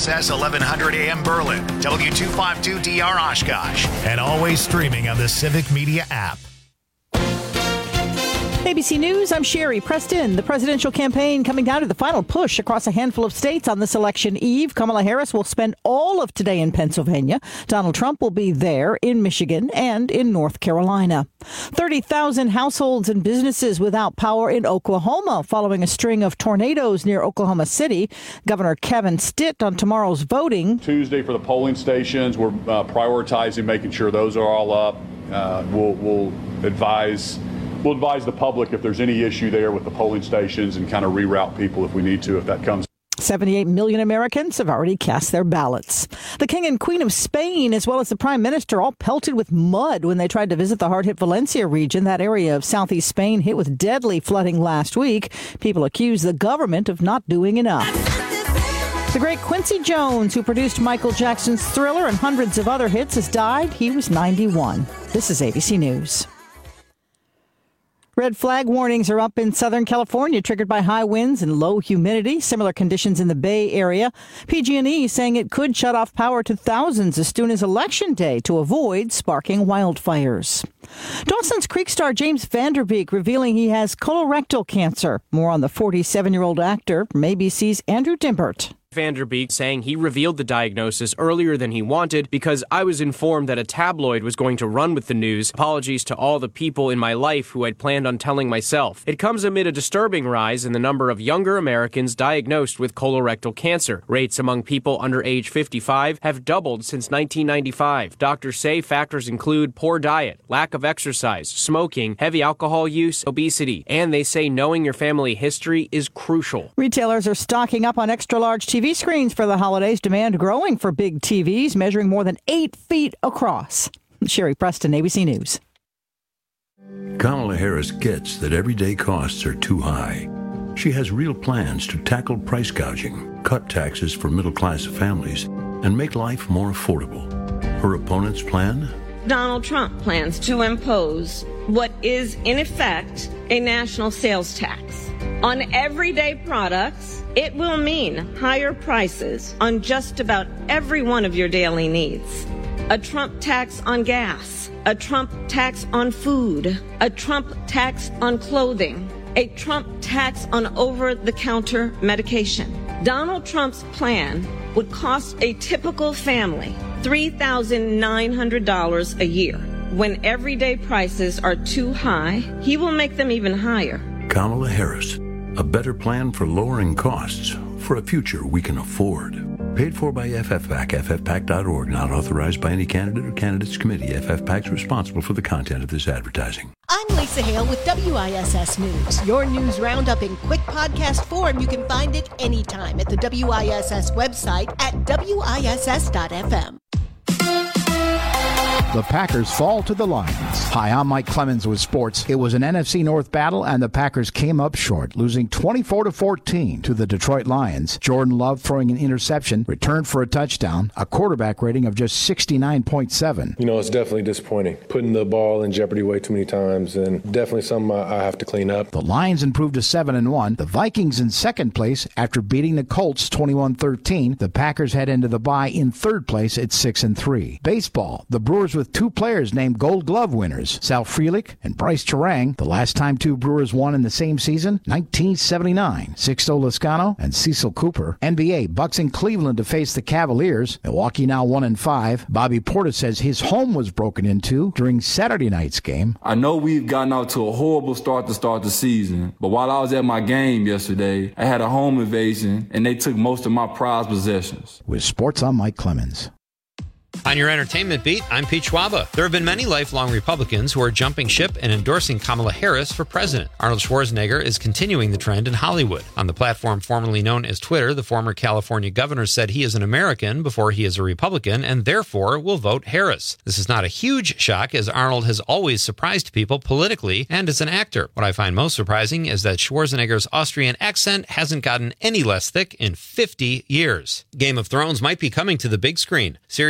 WISS 1100 AM Berlin, W252DR Oshkosh, and always streaming on the Civic Media app. ABC News, I'm Sherry Preston. The presidential campaign coming down to the final push across a handful of states on this election eve. Kamala Harris will spend all of today in Pennsylvania. Donald Trump will be there in Michigan and in North Carolina. 30,000 households and businesses without power in Oklahoma following a string of tornadoes near Oklahoma City. Governor Kevin Stitt on tomorrow's voting. Tuesday for the polling stations, we're prioritizing making sure those are all up. We'll advise the public if there's any issue there with the polling stations and kind of reroute people if we need to, if that comes. 78 million Americans have already cast their ballots. The King and Queen of Spain, as well as the Prime Minister, all pelted with mud when they tried to visit the hard-hit Valencia region, that area of southeast Spain hit with deadly flooding last week. People accuse the government of not doing enough. The great Quincy Jones, who produced Michael Jackson's Thriller and hundreds of other hits, has died. He was 91. This is ABC News. Red flag warnings are up in Southern California, triggered by high winds and low humidity. Similar conditions in the Bay Area. PG&E saying it could shut off power to thousands as soon as Election Day to avoid sparking wildfires. Dawson's Creek star James Van Der Beek revealing he has colorectal cancer. More on the 47-year-old actor from ABC's Andrew Dimbert. Van Der Beek saying he revealed the diagnosis earlier than he wanted because I was informed that a tabloid was going to run with the news. Apologies to all the people in my life who I'd planned on telling myself. It comes amid a disturbing rise in the number of younger Americans diagnosed with colorectal cancer. Rates among people under age 55 have doubled since 1995. Doctors say factors include poor diet, lack of exercise, smoking, heavy alcohol use, obesity, and they say knowing your family history is crucial. Retailers are stocking up on extra-large TV screens for the holidays. Demand growing for big TVs, measuring more than 8 feet across. Sherry Preston, ABC News. Kamala Harris gets that everyday costs are too high. She has real plans to tackle price gouging, cut taxes for middle-class families, and make life more affordable. Her opponent's plan? Donald Trump plans to impose what is, in effect, a national sales tax on everyday products. It will mean higher prices on just about every one of your daily needs. A Trump tax on gas, a Trump tax on food, a Trump tax on clothing, a Trump tax on over-the-counter medication. Donald Trump's plan would cost a typical family $3,900 a year. When everyday prices are too high, he will make them even higher. Kamala Harris, a better plan for lowering costs for a future we can afford. Paid for by FFPAC, ffpac.org, not authorized by any candidate or candidates committee. FFPAC is responsible for the content of this advertising. I'm Lisa Hale with WISS News. Your news roundup in quick podcast form. You can find it anytime at the WISS website at WISS.FM. The Packers fall to the Lions. Hi, I'm Mike Clemens with sports. It was an NFC North battle, and the Packers came up short, losing 24-14 to the Detroit Lions. Jordan Love throwing an interception, returned for a touchdown, a quarterback rating of just 69.7. You know, it's definitely disappointing. Putting the ball in jeopardy way too many times, and definitely something I have to clean up. The Lions improved to 7-1. The Vikings in second place after beating the Colts 21-13. The Packers head into the bye in third place at 6-3. Baseball, the Brewers with two players named Gold Glove winners, Sal Frelick and Bryce Terang. The last time two Brewers won in the same season, 1979. Sixto Loscano and Cecil Cooper. NBA, Bucks in Cleveland to face the Cavaliers. Milwaukee now 1-5. Bobby Portis says his home was broken into during Saturday night's game. I know we've gotten out to a horrible start to start the season, but while I was at my game yesterday, I had a home invasion and they took most of my prized possessions. With sports, I'm Mike Clemens. On your entertainment beat, I'm Pete Schwaba. There have been many lifelong Republicans who are jumping ship and endorsing Kamala Harris for president. Arnold Schwarzenegger is continuing the trend in Hollywood. On the platform formerly known as Twitter, the former California governor said he is an American before he is a Republican and therefore will vote Harris. This is not a huge shock, as Arnold has always surprised people politically and as an actor. What I find most surprising is that Schwarzenegger's Austrian accent hasn't gotten any less thick in 50 years. Game of Thrones might be coming to the big screen. Series creator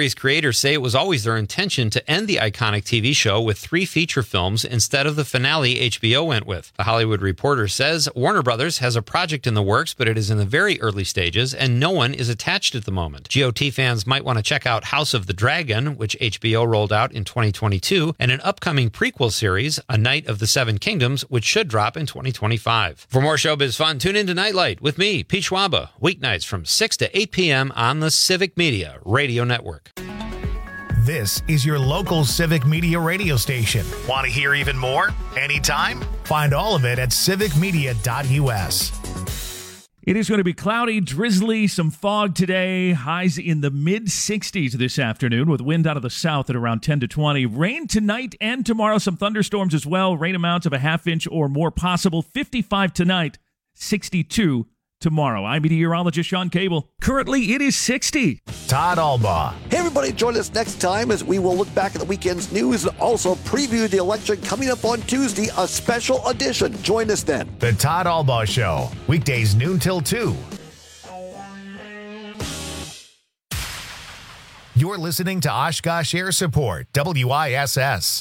creators say it was always their intention to end the iconic TV show with 3 feature films instead of the finale HBO went with. The Hollywood Reporter says Warner Brothers has a project in the works, but it is in the very early stages, and no one is attached at the moment. GOT fans might want to check out House of the Dragon, which HBO rolled out in 2022, and an upcoming prequel series, A Knight of the Seven Kingdoms, which should drop in 2025. For more showbiz fun, tune in to Nightlight with me, Pete Schwaba, weeknights from 6 to 8 p.m. on the Civic Media Radio Network. This is your local Civic Media radio station. Want to hear even more? Anytime? Find all of it at civicmedia.us. It is going to be cloudy, drizzly, some fog today. Highs in the mid-60s this afternoon with wind out of the south at around 10 to 20. Rain tonight and tomorrow, some thunderstorms as well. Rain amounts of a half inch or more possible. 55 tonight, 62 tomorrow. I'm meteorologist Sean Cable. Currently, it is 60. Todd Albaugh. Hey, everybody, join us next time as we will look back at the weekend's news and also preview the election coming up on Tuesday, a special edition. Join us then. The Todd Albaugh Show, weekdays noon till 2. You're listening to Oshkosh Air Support, WISS.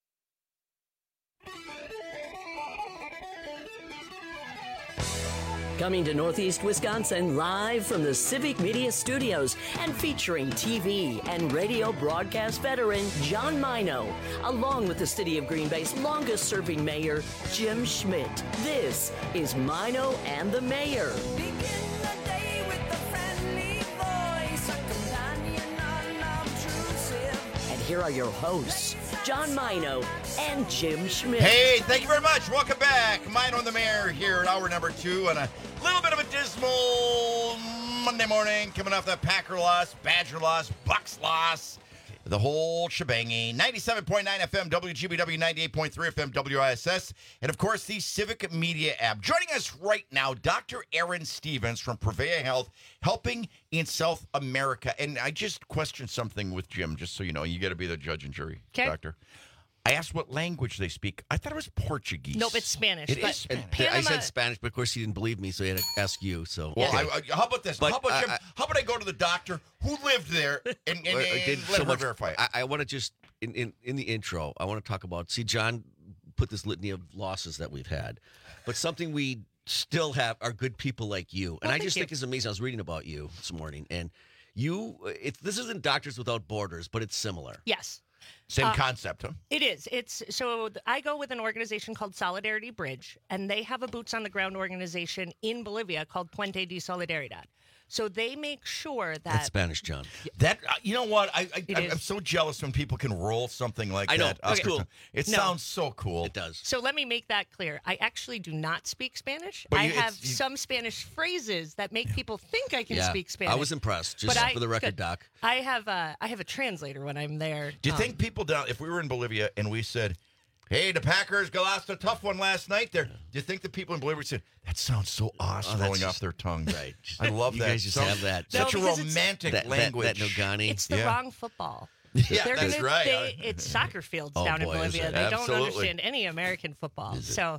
Coming to Northeast Wisconsin live from the Civic Media Studios and featuring TV and radio broadcast veteran John Mino, along with the City of Green Bay's longest-serving mayor, Jim Schmidt. This is Mino and the Mayor. And here are your hosts, John Mino and Jim Schmidt. Hey, thank you very much. Welcome back. Mino and the Mayor here at hour number 2 on a little bit of a dismal Monday morning coming off that Packer loss, Badger loss, Bucks loss, the whole shebangy. 97.9 FM, WGBW, 98.3 FM, WISS, and of course the Civic Media app. Joining us right now, Dr. Aaron Stevens from Prevea Health, helping in South America. And I just questioned something with Jim, just so you know. You got to be the judge and jury, Doctor. I asked what language they speak. I thought it was Portuguese. Nope, it's Spanish. It is Spanish. Panama, I said Spanish, but of course he didn't believe me, so he had to ask you. So, well, how about this? But, how about I go to the doctor who lived there and let her verify it? I want to just in the intro, I want to talk about. See, John put this litany of losses that we've had, but something we still have are good people like you, and I just think it's amazing. I was reading about you this morning, and you. This isn't Doctors Without Borders, but it's similar. Yes. Same concept, huh? It is. So I go with an organization called Solidarity Bridge, and they have a boots-on-the-ground organization in Bolivia called Puente de Solidaridad. So they make sure that... That's Spanish, John. That you know what? I'm so jealous when people can roll something like that. I know. That's cool. It sounds so cool. It does. So let me make that clear. I actually do not speak Spanish. But I have some Spanish phrases that make people think I can speak Spanish. I was impressed, just for the record, Doc. I have a translator when I'm there. Do you think people down... If we were in Bolivia and we said... Hey, the Packers lost a tough one last night there. Do you think the people in Bolivia said, that sounds so awesome rolling off their tongue? Right. I love that. You guys just have that. Such a romantic language. That Nogani. It's the wrong football. Yeah, that's right. It's soccer fields down in Bolivia. They don't understand any American football. So,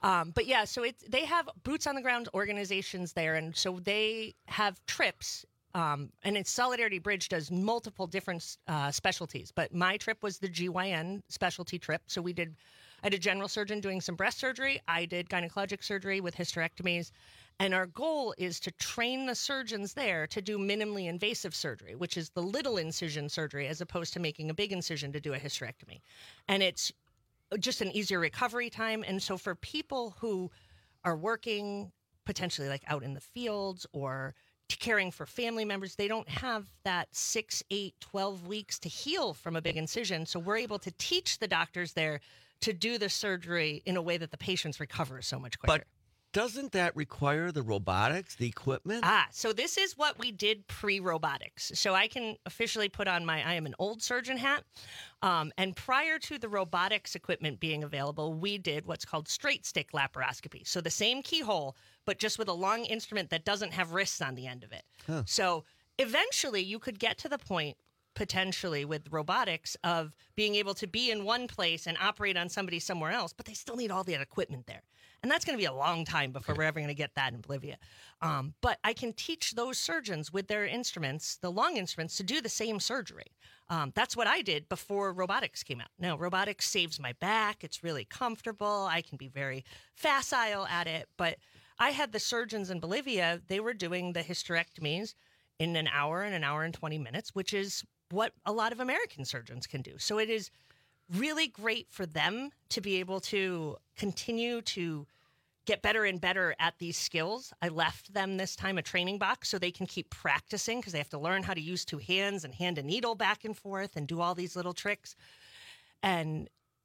they have boots on the ground organizations there, and so they have trips. And it's Solidarity Bridge does multiple different specialties, but my trip was the GYN specialty trip. So I had a general surgeon doing some breast surgery. I did gynecologic surgery with hysterectomies. And our goal is to train the surgeons there to do minimally invasive surgery, which is the little incision surgery, as opposed to making a big incision to do a hysterectomy. And it's just an easier recovery time. And so for people who are working potentially like out in the fields or caring for family members, they don't have that 6, 8, 12 weeks to heal from a big incision. So we're able to teach the doctors there to do the surgery in a way that the patients recover so much quicker. But doesn't that require the robotics, the equipment? So this is what we did pre-robotics. So I can officially put on I am an old surgeon hat. And prior to the robotics equipment being available, we did what's called straight stick laparoscopy. So the same keyhole, but just with a long instrument that doesn't have wrists on the end of it. Huh. So eventually you could get to the point potentially with robotics of being able to be in one place and operate on somebody somewhere else, but they still need all that equipment there. And that's going to be a long time before we're ever going to get that in Bolivia. But I can teach those surgeons with their instruments, the long instruments, to do the same surgery. That's what I did before robotics came out. Now, robotics saves my back. It's really comfortable. I can be very facile at it. But I had the surgeons in Bolivia, they were doing the hysterectomies in an hour and 20 minutes, which is what a lot of American surgeons can do. So it is really great for them to be able to continue to get better and better at these skills. I left them this time a training box so they can keep practicing because they have to learn how to use two hands and hand a needle back and forth and do all these little tricks. And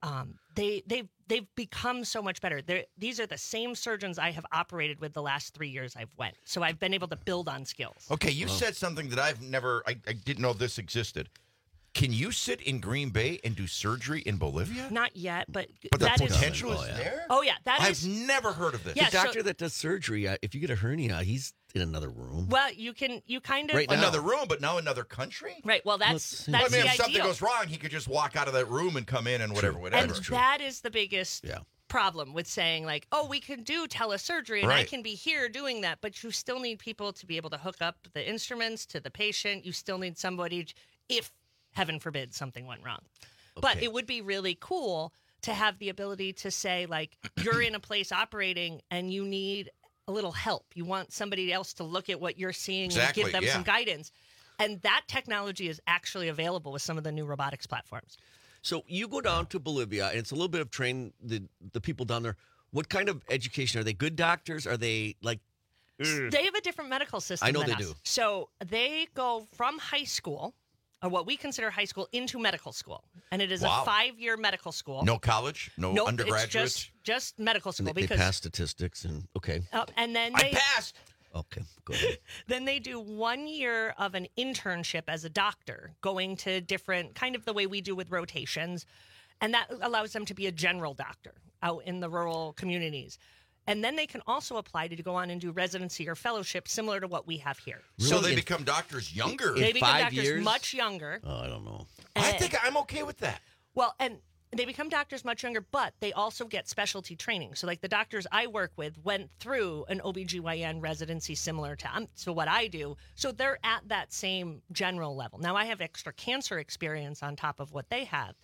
they've become so much better. These are the same surgeons I have operated with the last 3 years I've went. So I've been able to build on skills. Okay, you said something that I didn't know this existed. Can you sit in Green Bay and do surgery in Bolivia? Not yet, but the that potential is there? Oh, yeah. I've never heard of this. Yeah, the doctor that does surgery, if you get a hernia, he's in another room. Well, you kind of... Right now. Another room, but now another country? Right, well, that's I mean, the if something ideal. goes wrong, he could just walk out of that room and come in and whatever. And that is the biggest problem with saying, like, oh, we can do telesurgery and I can be here doing that, but you still need people to be able to hook up the instruments to the patient. You still need somebody, if, heaven forbid, something went wrong. But it would be really cool to have the ability to say, like, you're in a place operating and you need a little help. You want somebody else to look at what you're seeing and give them some guidance. And that technology is actually available with some of the new robotics platforms. So you go down to Bolivia, and it's a little bit of train the people down there. What kind of education? Are they good doctors? Are they like... They have a different medical system than they us. do. So they go from high school, or what we consider high school, into medical school. And it is a 5-year medical school. No college? No undergraduate? It's just medical school. And they pass statistics and, and then I passed! Okay, go ahead. Then they do 1 year of an internship as a doctor, going to different, kind of the way we do with rotations. And that allows them to be a general doctor out in the rural communities. And then they can also apply to go on and do residency or fellowship, similar to what we have here. Really? So they become doctors younger? They become doctors much younger. Oh, I don't know. I think I'm okay with that. Well, and they become doctors much younger, but they also get specialty training. So like the doctors I work with went through an OBGYN residency similar to what I do. So they're at that same general level. Now I have extra cancer experience on top of what they have.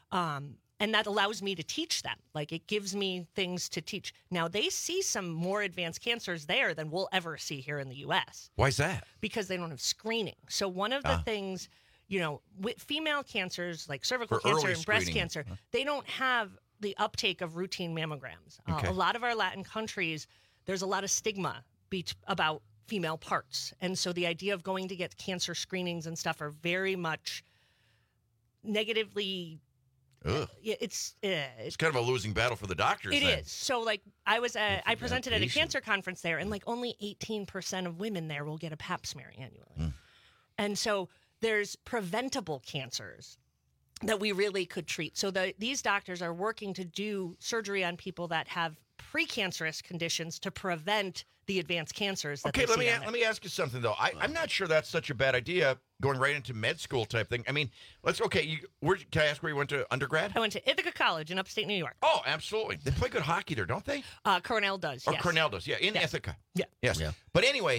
And that allows me to teach them. Like, it gives me things to teach. Now, they see some more advanced cancers there than we'll ever see here in the U.S. Why is that? Because they don't have screening. So one of the things, with female cancers, like cervical cancer and breast cancer, they don't have the uptake of routine mammograms. A lot of our Latin countries, there's a lot of stigma about female parts. And so the idea of going to get cancer screenings and stuff are very much negatively... It's kind of a losing battle for the doctors. It is. So, like, I presented at a cancer conference there, and like only 18% of women there will get a pap smear annually. And so there's preventable cancers that we really could treat. So these doctors are working to do surgery on people that have precancerous conditions to prevent the advanced cancers. That let me ask you something though. I'm not sure that's such a bad idea, going right into med school type thing. I mean, can I ask where you went to undergrad? I went to Ithaca College in upstate New York. Oh, absolutely. They play good hockey there, don't they? Cornell does. Or yes. Cornell does, yeah, in Ithaca. Yeah. Yes. Yeah. But anyway,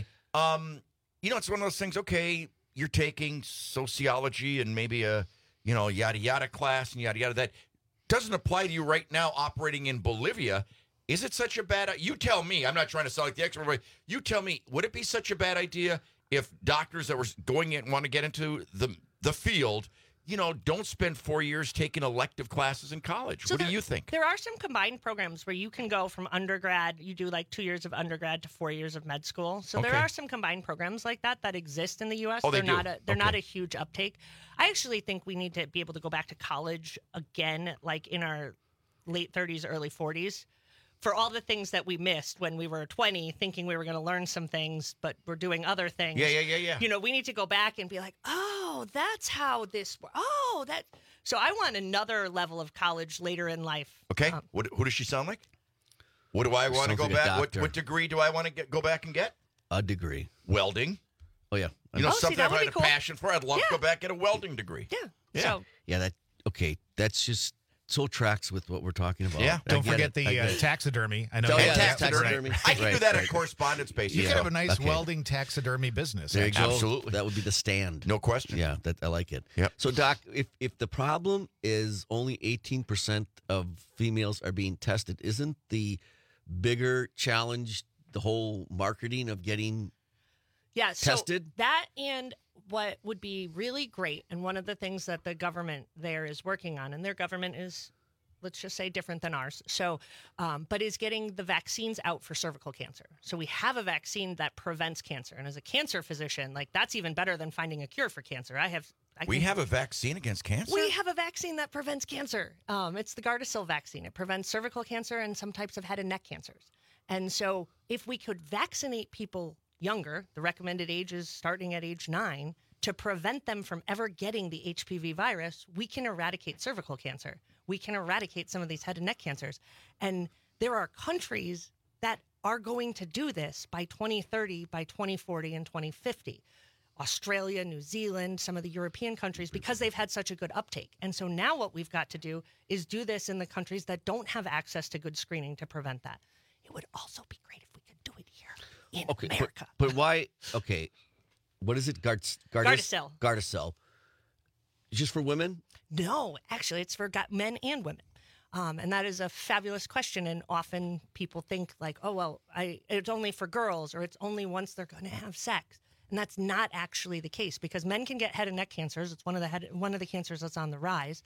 it's one of those things. Okay, you're taking sociology and maybe a yada yada class and yada yada. That doesn't apply to you right now operating in Bolivia. Is it such a bad idea? You tell me. I'm not trying to sound like the expert, but you tell me, would it be such a bad idea if doctors that were going in want to get into the field, don't spend 4 years taking elective classes in college? So what do you think? There are some combined programs where you can go from undergrad, you do like 2 years of undergrad to 4 years of med school. So there are some combined programs like that exist in the U.S. Oh, they're not a huge uptake. I actually think we need to be able to go back to college again, like in our late 30s, early 40s. For all the things that we missed when we were 20, thinking we were going to learn some things, but we're doing other things. Yeah. We need to go back and be like, oh, that's how this. So I want another level of college later in life. Okay. Who does she sound like? What do I want to go back? What degree do I want to go back and get? A degree. Welding. Oh, yeah. Something I've had a passion for. I'd love to go back and get a welding degree. Yeah. That's just so tracks with what we're talking about. Yeah. Don't forget the taxidermy. I know. Taxidermy. I can do that on correspondence basis. You could have a nice welding taxidermy business. There you go. Absolutely. That would be the stand. No question. Yeah, I like it. Yep. So, Doc, if the problem is only 18% of females are being tested, isn't the bigger challenge the whole marketing of getting tested? So that and what would be really great, and one of the things that the government there is working on, and their government is, let's just say, different than ours. So, but is getting the vaccines out for cervical cancer. So we have a vaccine that prevents cancer. And as a cancer physician, that's even better than finding a cure for cancer. We have a vaccine against cancer? We have a vaccine that prevents cancer. It's the Gardasil vaccine. It prevents cervical cancer and some types of head and neck cancers. And so if we could vaccinate people younger, the recommended age is starting at age 9, to prevent them from ever getting the HPV virus, we can eradicate cervical cancer. We can eradicate some of these head and neck cancers. And there are countries that are going to do this by 2030, by 2040, and 2050. Australia, New Zealand, some of the European countries, because they've had such a good uptake. And so now what we've got to do is do this in the countries that don't have access to good screening to prevent that. It would also be great if we could do it here in America. But why? Okay, what is it? Gardasil. Gardasil. Just for women? No, actually, it's for men and women. And that is a fabulous question. And often people think it's only for girls, or it's only once they're going to have sex. And that's not actually the case, because men can get head and neck cancers. It's one of the cancers that's on the rise.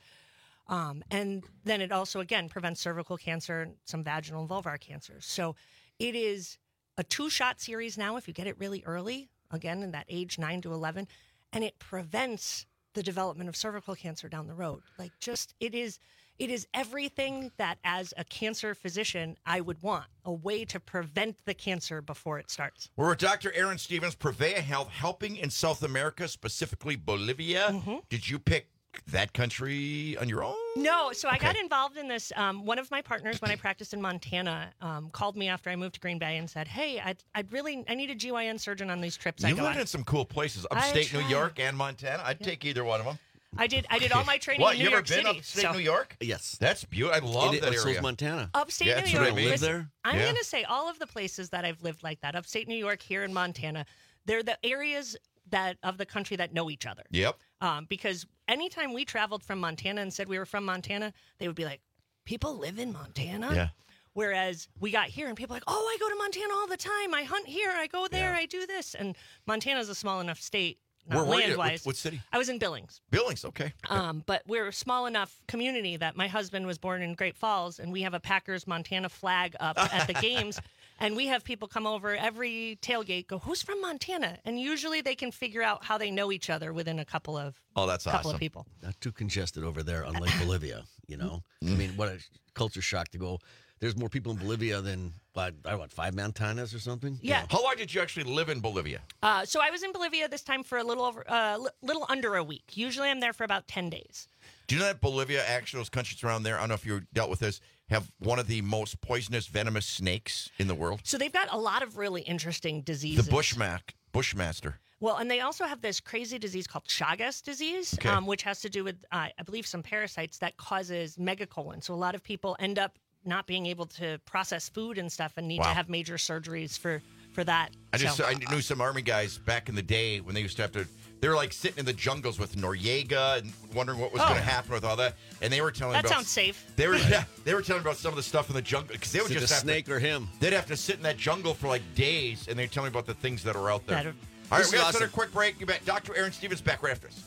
And then it also, again, prevents cervical cancer and some vaginal and vulvar cancers. So it is a 2-shot series now if you get it really early, again, in that age 9 to 11, and it prevents the development of cervical cancer down the road. It is everything that as a cancer physician I would want, a way to prevent the cancer before it starts. We're with Dr. Erin Stevens, Prevea Health, helping in South America, specifically Bolivia. Mm-hmm. Did you pick that country on your own? No, so I got involved in this. One of my partners, when I practiced in Montana, called me after I moved to Green Bay and said, "Hey, I need a GYN surgeon on these trips." You lived in some cool places, upstate New York and Montana. I'd take either one of them. I did all my training in New York City. You ever been upstate New York? Yes. That's beautiful. I love that area. So's Montana. Upstate New York. I live there. I'm going to say all of the places that I've lived like that, upstate New York, here in Montana, they're the areas of the country that know each other. Yep. Because anytime we traveled from Montana and said we were from Montana, they would be like, "People live in Montana?" Yeah. Whereas we got here and people are like, "Oh, I go to Montana all the time. I hunt here. I go there. I do this." And Montana's a small enough state. Where were you? What city? I was in Billings. Billings, okay. But we're a small enough community that my husband was born in Great Falls, and we have a Packers Montana flag up at the games. And we have people come over every tailgate, go, "Who's from Montana?" And usually they can figure out how they know each other within a couple of that's couple awesome. of people. Not too congested over there, unlike Bolivia. I mean, what a culture shock to go. There's more people in Bolivia than, 5 Montanas or something? Yeah. How long did you actually live in Bolivia? So I was in Bolivia this time for a little under a week. Usually I'm there for about 10 days. Do you know that Bolivia, actually, those countries around there, I don't know if you dealt with this, have one of the most poisonous, venomous snakes in the world? So they've got a lot of really interesting diseases. The Bushmaster. Well, and they also have this crazy disease called Chagas disease, which has to do with, I believe, some parasites that causes megacolon. So a lot of people end up not being able to process food and stuff and need to have major surgeries for that. I knew some Army guys back in the day when they used to have to, they were like sitting in the jungles with Noriega and wondering what was going to happen with all that. And they were telling that sounds safe. They were telling about some of the stuff in the jungle, because they would just have snake or him. They'd have to sit in that jungle for like days, and they'd tell me about the things that are out there. All right, we got to take a quick break. You bet. Dr. Erin Stevens back right after this.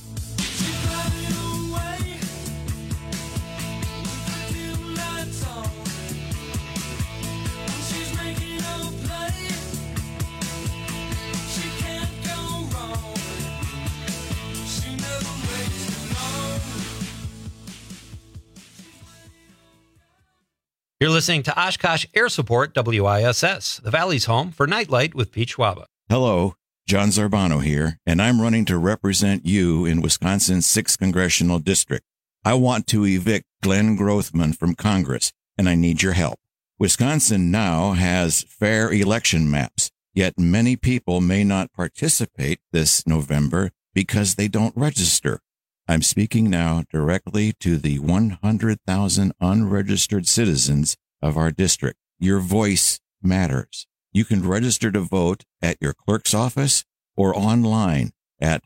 You're listening to Oshkosh Air Support WISS, the Valley's home for Nightlight with Pete Schwaba. Hello, John Zarbano here, and I'm running to represent you in Wisconsin's 6th Congressional District. I want to evict Glenn Grothman from Congress, and I need your help. Wisconsin now has fair election maps. Yet many people may not participate this November because they don't register. I'm speaking now directly to the 100,000 unregistered citizens of our district. Your voice matters. You can register to vote at your clerk's office or online at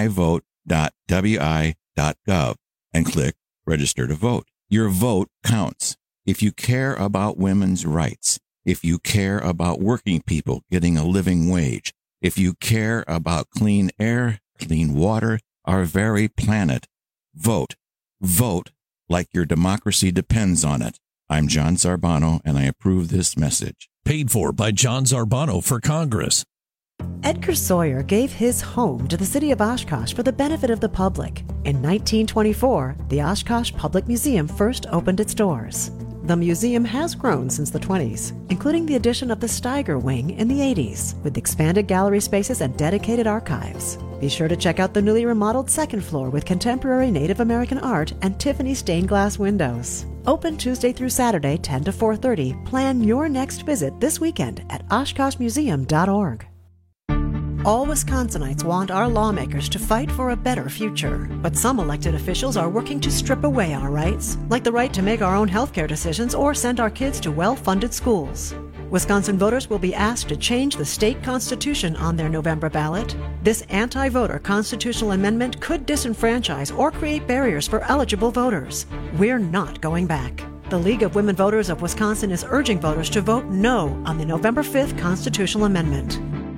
myvote.wi.gov and click Register to Vote. Your vote counts. If you care about women's rights, if you care about working people getting a living wage, if you care about clean air, clean water, our very planet, vote. Vote like your democracy depends on it. I'm John Zarbano, and I approve this message. Paid for by John Zarbano for Congress. Edgar Sawyer gave his home to the city of Oshkosh for the benefit of the public. In 1924, the Oshkosh Public Museum first opened its doors. The museum has grown since the 20s, including the addition of the Steiger Wing in the 80s, with expanded gallery spaces and dedicated archives. Be sure to check out the newly remodeled second floor with contemporary Native American art and Tiffany stained glass windows. Open Tuesday through Saturday, 10 to 4:30. Plan your next visit this weekend at OshkoshMuseum.org. All Wisconsinites want our lawmakers to fight for a better future. But some elected officials are working to strip away our rights, like the right to make our own healthcare decisions or send our kids to well-funded schools. Wisconsin voters will be asked to change the state constitution on their November ballot. This anti-voter constitutional amendment could disenfranchise or create barriers for eligible voters. We're not going back. The League of Women Voters of Wisconsin is urging voters to vote no on the November 5th constitutional amendment.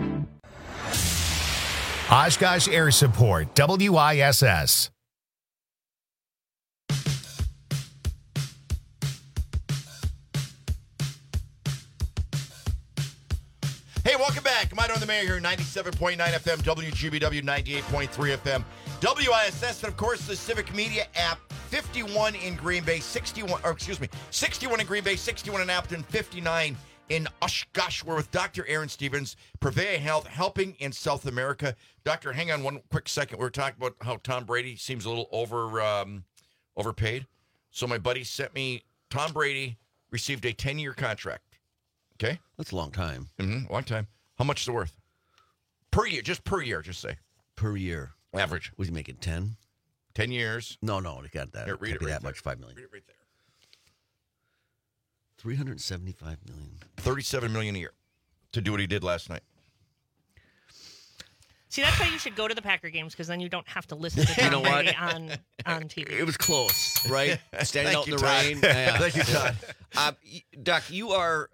Oshkosh Air Support, WISS. Hey, welcome back. Mine on the Mayor here, 97.9 FM, WGBW 98.3 FM, WISS, and of course the Civic Media app. 51 in Green Bay, 61 in Green Bay, 61 in Appleton, 59 in Oshkosh. We're with Dr. Aaron Stevens, Prevea Health, helping in South America. Doctor, hang on one quick second. We were talking about how Tom Brady seems a little overpaid. So my buddy sent me, Tom Brady received a 10-year contract. Okay? That's a long time. Mm-hmm, long time. How much is it worth? Per year, just say. Per year. Average. Was he making 10? 10 years. No, they got that. Here, read it right that there. much, $5 million. Read it right there. $375 million. $37 million a year to do what he did last night. See, that's why you should go to the Packer games, because then you don't have to listen to Tom Brady on TV. It was close, right? Standing out in the Todd. rain. Yeah. Thank you, Todd. Doc, you are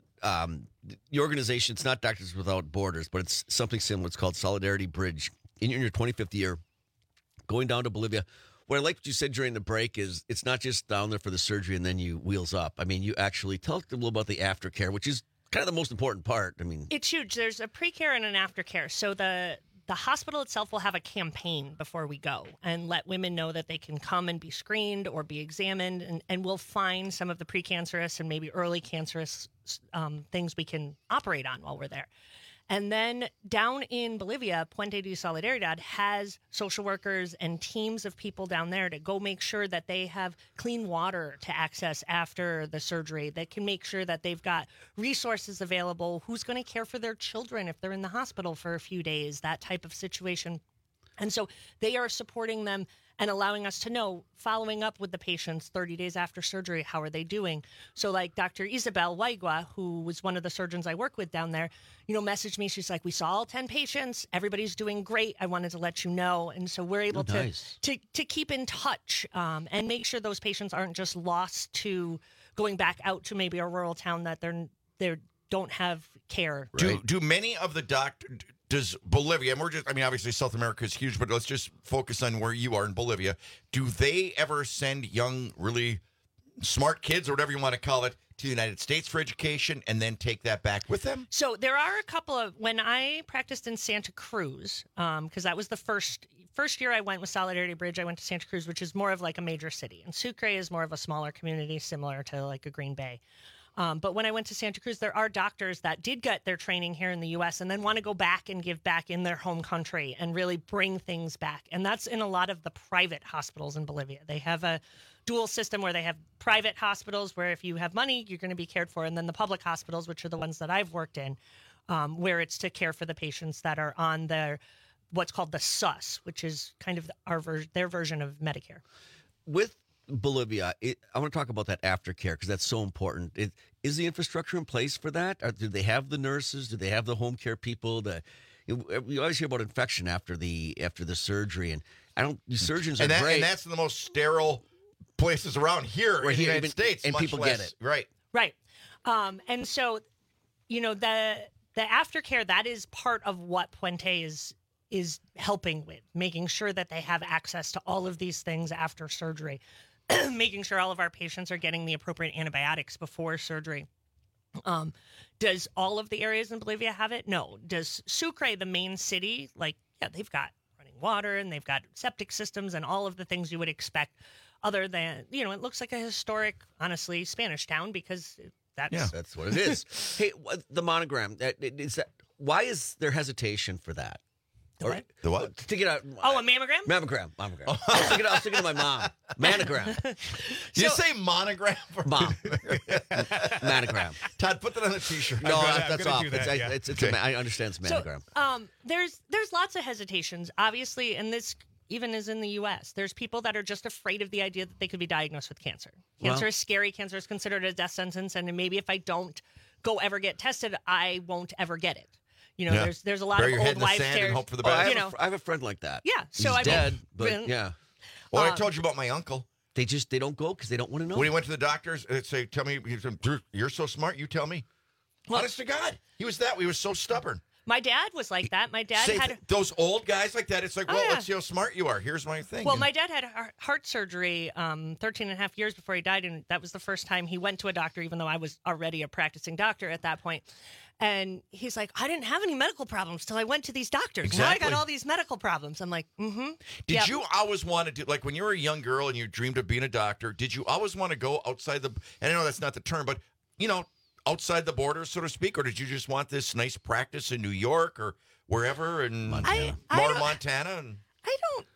the organization. It's not Doctors Without Borders, but it's something similar. It's called Solidarity Bridge. In your 25th year, going down to Bolivia. What I like what you said during the break is it's not just down there for the surgery and then you wheels up. I mean, you actually tell them a little about the aftercare, which is kind of the most important part. I mean, it's huge. There's a pre-care and an aftercare. So the hospital itself will have a campaign before we go and let women know that they can come and be screened or be examined, and we'll find some of the precancerous and maybe early cancerous things we can operate on while we're there. And then down in Bolivia, Puente de Solidaridad has social workers and teams of people down there to go make sure that they have clean water to access after the surgery, that can make sure that they've got resources available, who's going to care for their children if they're in the hospital for a few days, that type of situation. And so they are supporting them and allowing us to know, following up with the patients 30 days after surgery, how are they doing? So like Dr. Isabel Waigua, who was one of the surgeons I work with down there, messaged me. She's like, we saw all 10 patients. Everybody's doing great. I wanted to let you know. And so we're able to keep in touch and make sure those patients aren't just lost to going back out to maybe a rural town that they don't have care. Right? Do many of the doctors... Does Bolivia, and obviously South America is huge, but let's just focus on where you are in Bolivia. Do they ever send young, really smart kids, or whatever you want to call it, to the United States for education and then take that back with them? So there are a couple of, when I practiced in Santa Cruz, because that was the first year I went with Solidarity Bridge, I went to Santa Cruz, which is more of like a major city. And Sucre is more of a smaller community, similar to like a Green Bay. But when I went to Santa Cruz, there are doctors that did get their training here in the U.S. and then want to go back and give back in their home country and really bring things back. And that's in a lot of the private hospitals in Bolivia. They have a dual system where they have private hospitals where if you have money, you're going to be cared for. And then the public hospitals, which are the ones that I've worked in, where it's to care for the patients that are on what's called the SUS, which is kind of their version of Medicare. With Bolivia, I want to talk about that aftercare because that's so important. Is the infrastructure in place for that? Do they have the nurses? Do they have the home care people? We always hear about infection after the surgery, and surgeons are great. And that's the most sterile places around here in the United States, and people get it. Right. And so, the aftercare, that is part of what Puente is helping with, making sure that they have access to all of these things after surgery, making sure all of our patients are getting the appropriate antibiotics before surgery. Does all of the areas in Bolivia have it? No. Does Sucre, the main city, they've got running water and they've got septic systems and all of the things you would expect, other than, it looks like a historic, honestly, Spanish town because that's what it is. Hey, the monogram, why is there hesitation for that? The what? To get out. Oh, a mammogram? Mammogram. I was thinking of my mom. Manogram. You say monogram for mom? Manogram. Todd, put that on a T-shirt. No, that's off. I understand it's manogram. So, there's lots of hesitations, obviously, and this even is in the U.S. There's people that are just afraid of the idea that they could be diagnosed with cancer. Cancer is scary. Cancer is considered a death sentence, and maybe if I don't go ever get tested, I won't ever get it. There's a lot of old wives' tales. Hope for the best. I have a friend like that. Yeah, so he's dead, but yeah. Well, I told you about my uncle. They don't go because they don't want to know. When he went to the doctors, they'd say, "Tell me, you're so smart. You tell me." Well, honest to God, he was so stubborn. My dad was like that. My dad had those old guys like that. It's like, let's see how smart you are. Here's my thing. Well, my dad had heart surgery 13 and a half years before he died, and that was the first time he went to a doctor, even though I was already a practicing doctor at that point. And he's like, I didn't have any medical problems till I went to these doctors. Exactly. Now I got all these medical problems. I'm like, Did you always want to do, like when you were a young girl and you dreamed of being a doctor, did you always want to go outside and I know that's not the term, but, outside the borders, so to speak, or did you just want this nice practice in New York or wherever in Montana? And I don't,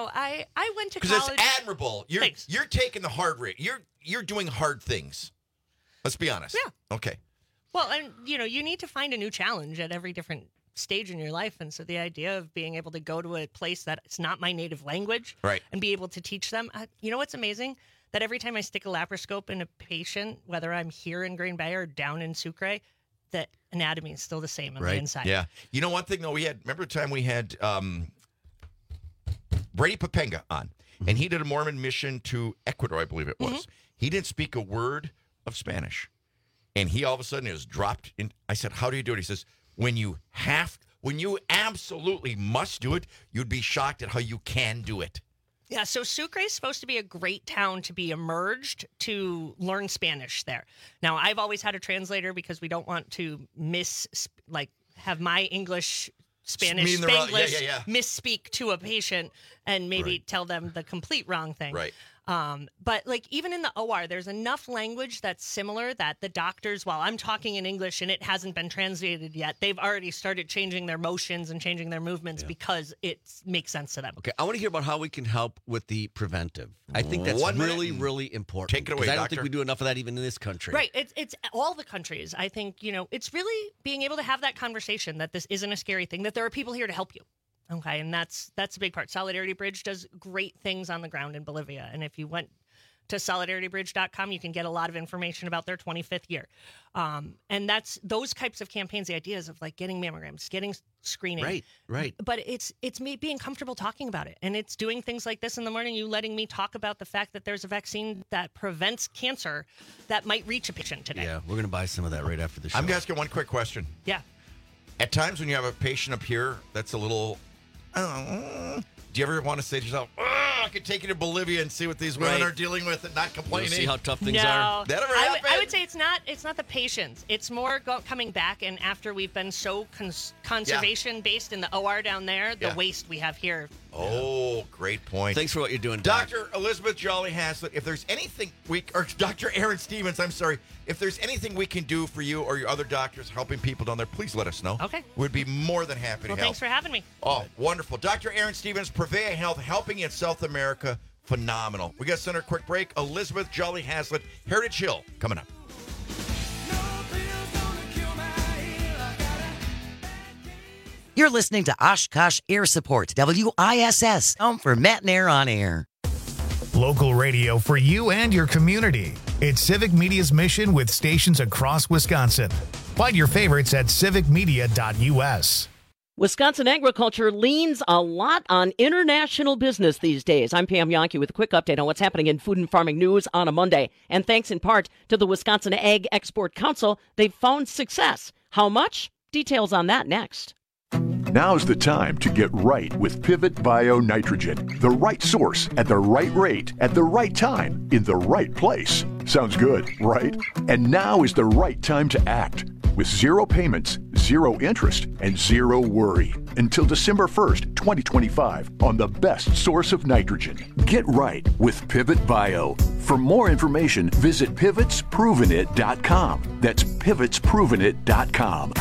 I went to college. Because it's admirable. You're taking the hard rate. You're doing hard things. Let's be honest. Yeah. Okay. Well, and, you need to find a new challenge at every different stage in your life. And so the idea of being able to go to a place that it's not my native language and be able to teach them, what's amazing? That every time I stick a laparoscope in a patient, whether I'm here in Green Bay or down in Sucre, the anatomy is still the same on the inside. Yeah. One thing, though, remember the time we had Brady Papenga on, and he did a Mormon mission to Ecuador, I believe it was. Mm-hmm. He didn't speak a word of Spanish. And he all of a sudden is dropped in. I said, how do you do it? He says, when you absolutely must do it, you'd be shocked at how you can do it. Yeah, so Sucre is supposed to be a great town to be emerged to learn Spanish there. Now, I've always had a translator because we don't want to have my English, Spanish, Spanglish misspeak to a patient and maybe tell them the complete wrong thing. Right. But even in the OR, there's enough language that's similar that the doctors, while I'm talking in English and it hasn't been translated yet, they've already started changing their motions and changing their movements because it makes sense to them. Okay, I want to hear about how we can help with the preventive. I think that's really, really important. Take it away, I don't doctor. think we do enough of that even in this country. Right. It's all the countries. I think, it's really being able to have that conversation that this isn't a scary thing, that there are people here to help you. Okay, and that's a big part. Solidarity Bridge does great things on the ground in Bolivia. And if you went to solidaritybridge.com, you can get a lot of information about their 25th year. And that's those types of campaigns, the ideas of getting mammograms, getting screening. Right. But it's me being comfortable talking about it. And it's doing things like this in the morning, you letting me talk about the fact that there's a vaccine that prevents cancer that might reach a patient today. Yeah, we're going to buy some of that right after the show. I'm going to ask you one quick question. Yeah. At times when you have a patient up here that's a little... do you ever want to say to yourself, I could take you to Bolivia and see what these women are dealing with and not complaining? See how tough things are? That ever happen? I would say it's not the patients. It's more coming back, and after we've been so conservation-based in the OR down there, the waste we have here. Oh, great point. Thanks for what you're doing, Dr. Elizabeth Jolly Haslett, if there's anything or Dr. Aaron Stevens, I'm sorry, if there's anything we can do for you or your other doctors helping people down there, please let us know. Okay. We'd be more than happy to help. Thanks for having me. Oh, wonderful. Dr. Aaron Stevens, Prevea Health, helping in South America, phenomenal. We got to send her a quick break. Elizabeth Jolly Haslett, Heritage Hill, coming up. You're listening to Oshkosh Air Support, WISS, home for Matt and Air on Air. Local radio for you and your community. It's Civic Media's mission with stations across Wisconsin. Find your favorites at civicmedia.us. Wisconsin agriculture leans a lot on international business these days. I'm Pam Yonke with a quick update on what's happening in food and farming news on a Monday. And thanks in part to the Wisconsin Ag Export Council, they've found success. How much? Details on that next. Now's the time to get right with Pivot Bio Nitrogen. The right source at the right rate at the right time in the right place. Sounds good, right? And now is the right time to act. With zero payments, zero interest, and zero worry. Until December 1st, 2025 on the best source of nitrogen. Get right with Pivot Bio. For more information, visit pivotsprovenit.com. That's pivotsprovenit.com.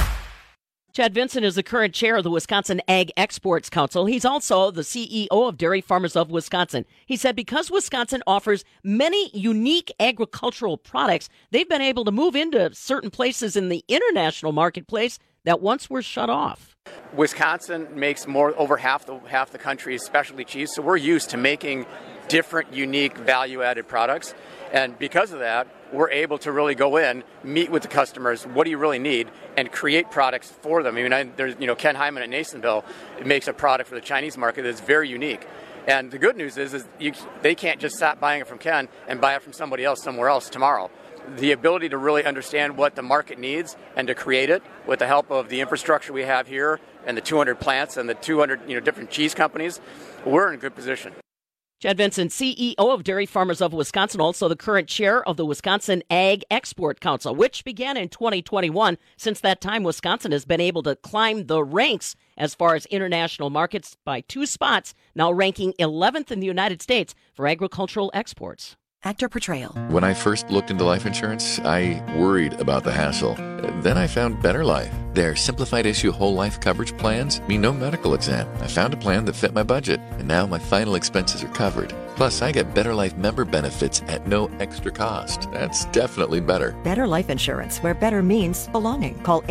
Chad Vinson is the current chair of the Wisconsin Ag Exports Council. He's also the CEO of Dairy Farmers of Wisconsin. He said because Wisconsin offers many unique agricultural products, they've been able to move into certain places in the international marketplace that once were shut off. Wisconsin makes over half the country's specialty cheese, so we're used to making different, unique, value-added products. And because of that, we're able to really go in, meet with the customers, what do you really need, and create products for them. I mean, there's Ken Hyman at Nasonville makes a product for the Chinese market that's very unique. And the good news is they can't just stop buying it from Ken and buy it from somebody else somewhere else tomorrow. The ability to really understand what the market needs and to create it with the help of the infrastructure we have here and the 200 plants and the 200 different cheese companies, we're in a good position. Chad Vinson, CEO of Dairy Farmers of Wisconsin, also the current chair of the Wisconsin Ag Export Council, which began in 2021. Since that time, Wisconsin has been able to climb the ranks as far as international markets by 2 spots, now ranking 11th in the United States for agricultural exports. Actor portrayal. When I first looked into life insurance, I worried about the hassle. Then I found Better Life. Their simplified issue whole life coverage plans mean no medical exam. I found a plan that fit my budget, and now my final expenses are covered. Plus, I get Better Life member benefits at no extra cost. That's definitely better. Better Life Insurance, where better means belonging. Call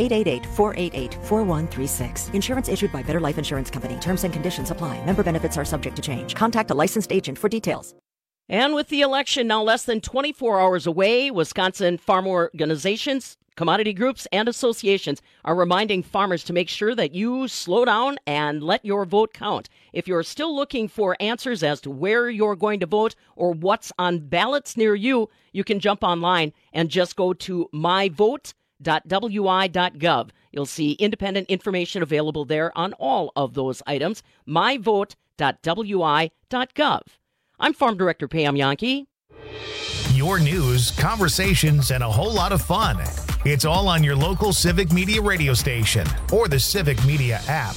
888-488-4136. Insurance issued by Better Life Insurance Company. Terms and conditions apply. Member benefits are subject to change. Contact a licensed agent for details. And with the election now less than 24 hours away, Wisconsin farm organizations, commodity groups, and associations are reminding farmers to make sure that you slow down and let your vote count. If you're still looking for answers as to where you're going to vote or what's on ballots near you, you can jump online and just go to myvote.wi.gov. You'll see independent information available there on all of those items. myvote.wi.gov. I'm Farm Director Pam Yonke. Your news, conversations, and a whole lot of fun. It's all on your local Civic Media radio station or the Civic Media app.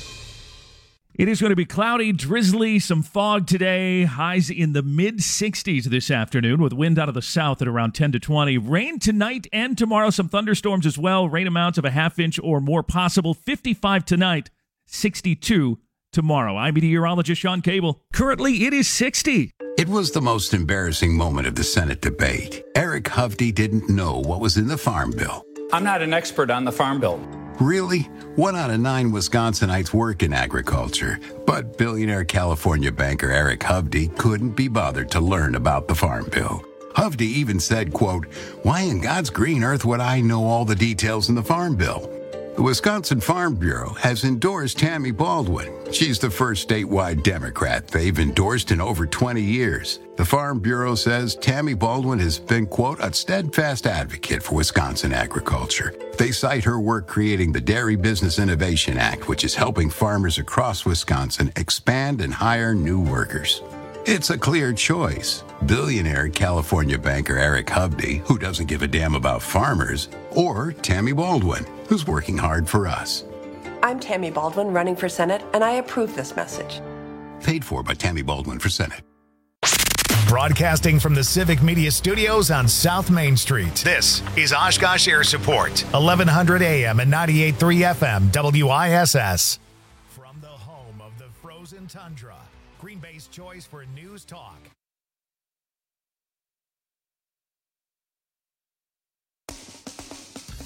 It is going to be cloudy, drizzly, some fog today. Highs in the mid-60s this afternoon with wind out of the south at around 10 to 20. Rain tonight and tomorrow, some thunderstorms as well. Rain amounts of a half inch or more possible. 55 tonight, 62 tomorrow. I'm meteorologist Sean Cable. Currently, it is 60. It was the most embarrassing moment of the Senate debate. Eric Hovde didn't know what was in the Farm Bill. I'm not an expert on the Farm Bill. Really? 1 out of 9 Wisconsinites work in agriculture, but billionaire California banker Eric Hovde couldn't be bothered to learn about the Farm Bill. Hovde even said, quote, "Why in God's green earth would I know all the details in the Farm Bill?" The Wisconsin Farm Bureau has endorsed Tammy Baldwin. She's the first statewide Democrat they've endorsed in over 20 years. The Farm Bureau says Tammy Baldwin has been, quote, "a steadfast advocate for Wisconsin agriculture." They cite her work creating the Dairy Business Innovation Act, which is helping farmers across Wisconsin expand and hire new workers. It's a clear choice. Billionaire California banker Eric Hovde, who doesn't give a damn about farmers, or Tammy Baldwin, who's working hard for us. I'm Tammy Baldwin, running for Senate, and I approve this message. Paid for by Tammy Baldwin for Senate. Broadcasting from the Civic Media Studios on South Main Street, this is Oshkosh Air Support, 1100 AM and 98.3 FM, WISS. From the home of the frozen tundra, Green Bay's choice for news talk.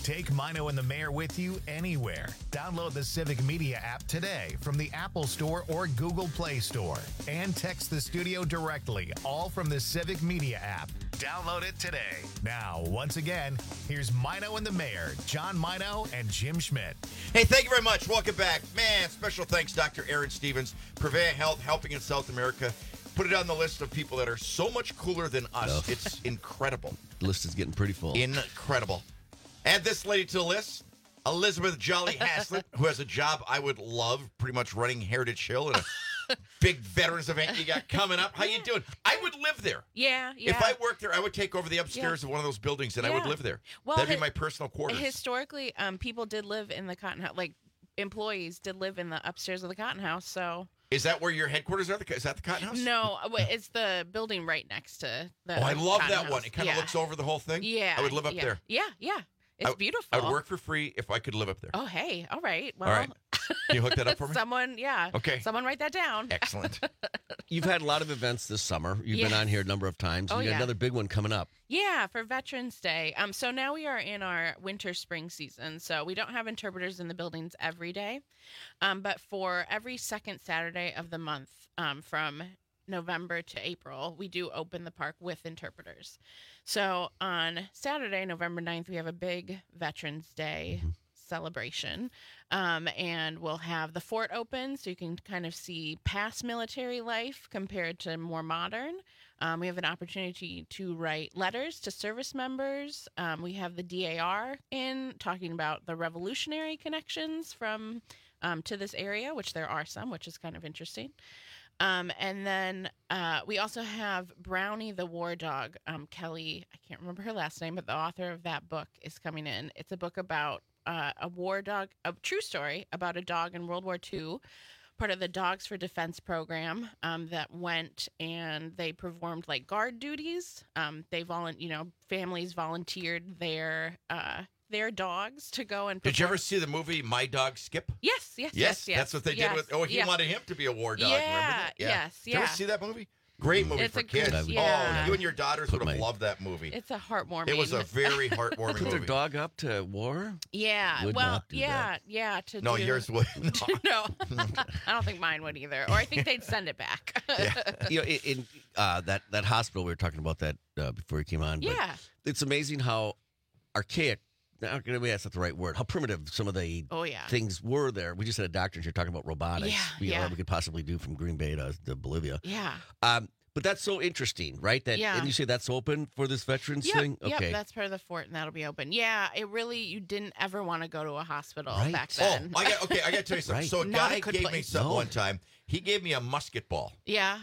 Take Mino and the Mayor with you anywhere. Download the Civic Media app today from the Apple Store or Google Play Store. And text the studio directly, all from the Civic Media app. Download it today. Now, once again, here's Mino and the Mayor, John Mino and Jim Schmidt. Hey, thank you very much. Welcome back. Man, special thanks, Dr. Aaron Stevens, Prevea Health, helping in South America. Put it on the list of people that are so much cooler than us. Oh. It's incredible. The list is getting pretty full. Incredible. Add this lady to the list, Elizabeth Jolly Haslett, who has a job I would love, pretty much running Heritage Hill and a big veterans event you got coming up. How you doing? I would live there. Yeah. If I worked there, I would take over the upstairs of one of those buildings, and I would live there. Well, that'd be my personal quarters. Historically, people did live in the Cotton House, like employees did live in the upstairs of the Cotton House, so... Is that where your headquarters are? Is that the Cotton House? No, it's the building right next to the I love Cotton that House. one. It kind of looks over the whole thing. Yeah. I would live up there. Yeah. It's beautiful. I would work for free if I could live up there. Oh, hey. All right. Well, all right. Can you hook that up for me? Someone write that down. Excellent. You've had a lot of events this summer. You've been on here a number of times. You got another big one coming up. Yeah, for Veterans Day. So now we are in our winter-spring season. So we don't have interpreters in the buildings every day. But for every second Saturday of the month from November to April, we do open the park with interpreters. So on Saturday, November 9th, we have a big Veterans Day celebration. And we'll have the fort open so you can kind of see past military life compared to more modern. We have an opportunity to write letters to service members. We have the DAR in talking about the revolutionary connections from to this area, which there are some, which is kind of interesting. And then we also have Brownie the War Dog. Kelly, I can't remember her last name, but the author of that book is coming in. It's a book about a war dog, a true story about a dog in World War II, part of the Dogs for Defense program that went and they performed like guard duties. Families volunteered their dogs to go and perform. Did you ever see the movie My Dog Skip? Yes. That's what they did with. Oh, he wanted him to be a war dog. Remember that? Yes. Did you ever see that movie? Great movie for kids. Oh, you and your daughters would have loved that movie. It's a heartwarming. It was a very heartwarming movie. Put their dog up to war? Yeah. Would not do that. Yours would. No, I don't think mine would either. Or I think they'd send it back. In that hospital we were talking about that before you came on. Yeah. It's amazing how archaic. Maybe that's not the right word. How primitive some of the things were there. We just had a doctor here talking about robotics. What we could possibly do from Green Bay to Bolivia. Yeah. But that's so interesting, right? And you say that's open for this veterans thing? Okay. Yep, that's part of the fort, and that'll be open. Yeah, you didn't ever want to go to a hospital back Oh, then. I got to tell you something. Right. So a guy gave me something one time. He gave me a musket ball. Yeah.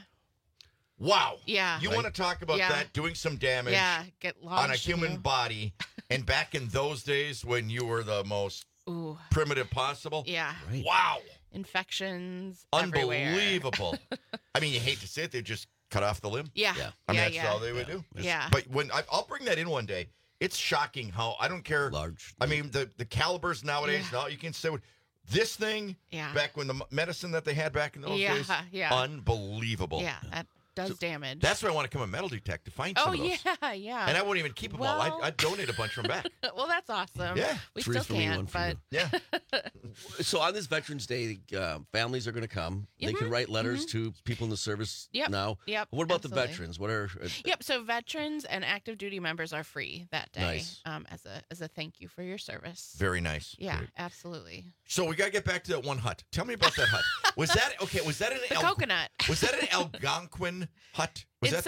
Wow. Yeah. You want to talk about that, doing some damage on a human body. And back in those days when you were the most primitive possible. Yeah. Right. Wow. Infections Unbelievable. I mean, you hate to say it, they just cut off the limb. Yeah. I mean, that's all they would do. But when I'll bring that in one day. It's shocking how, I don't care. Large. I mean, the calibers nowadays, now you can say, this thing, back when the medicine that they had back in those days, unbelievable. Yeah, that does damage. That's why I want to become a metal detective to find some of those. Yeah. And I won't even keep them all. I'd donate a bunch of them back. Well, that's awesome. Yeah. We 3 still for me, can't, 1 for but... you. So on this Veterans Day, families are going to come. They can write letters to people in the service now. Yep. What about the veterans? What are? Yep. So veterans and active duty members are free that day. Nice. As a thank you for your service. Very nice. Yeah, Great. absolutely. So we got to get back to that one hut. Tell me about that hut. Was that an coconut? Was that an Algonquin hut?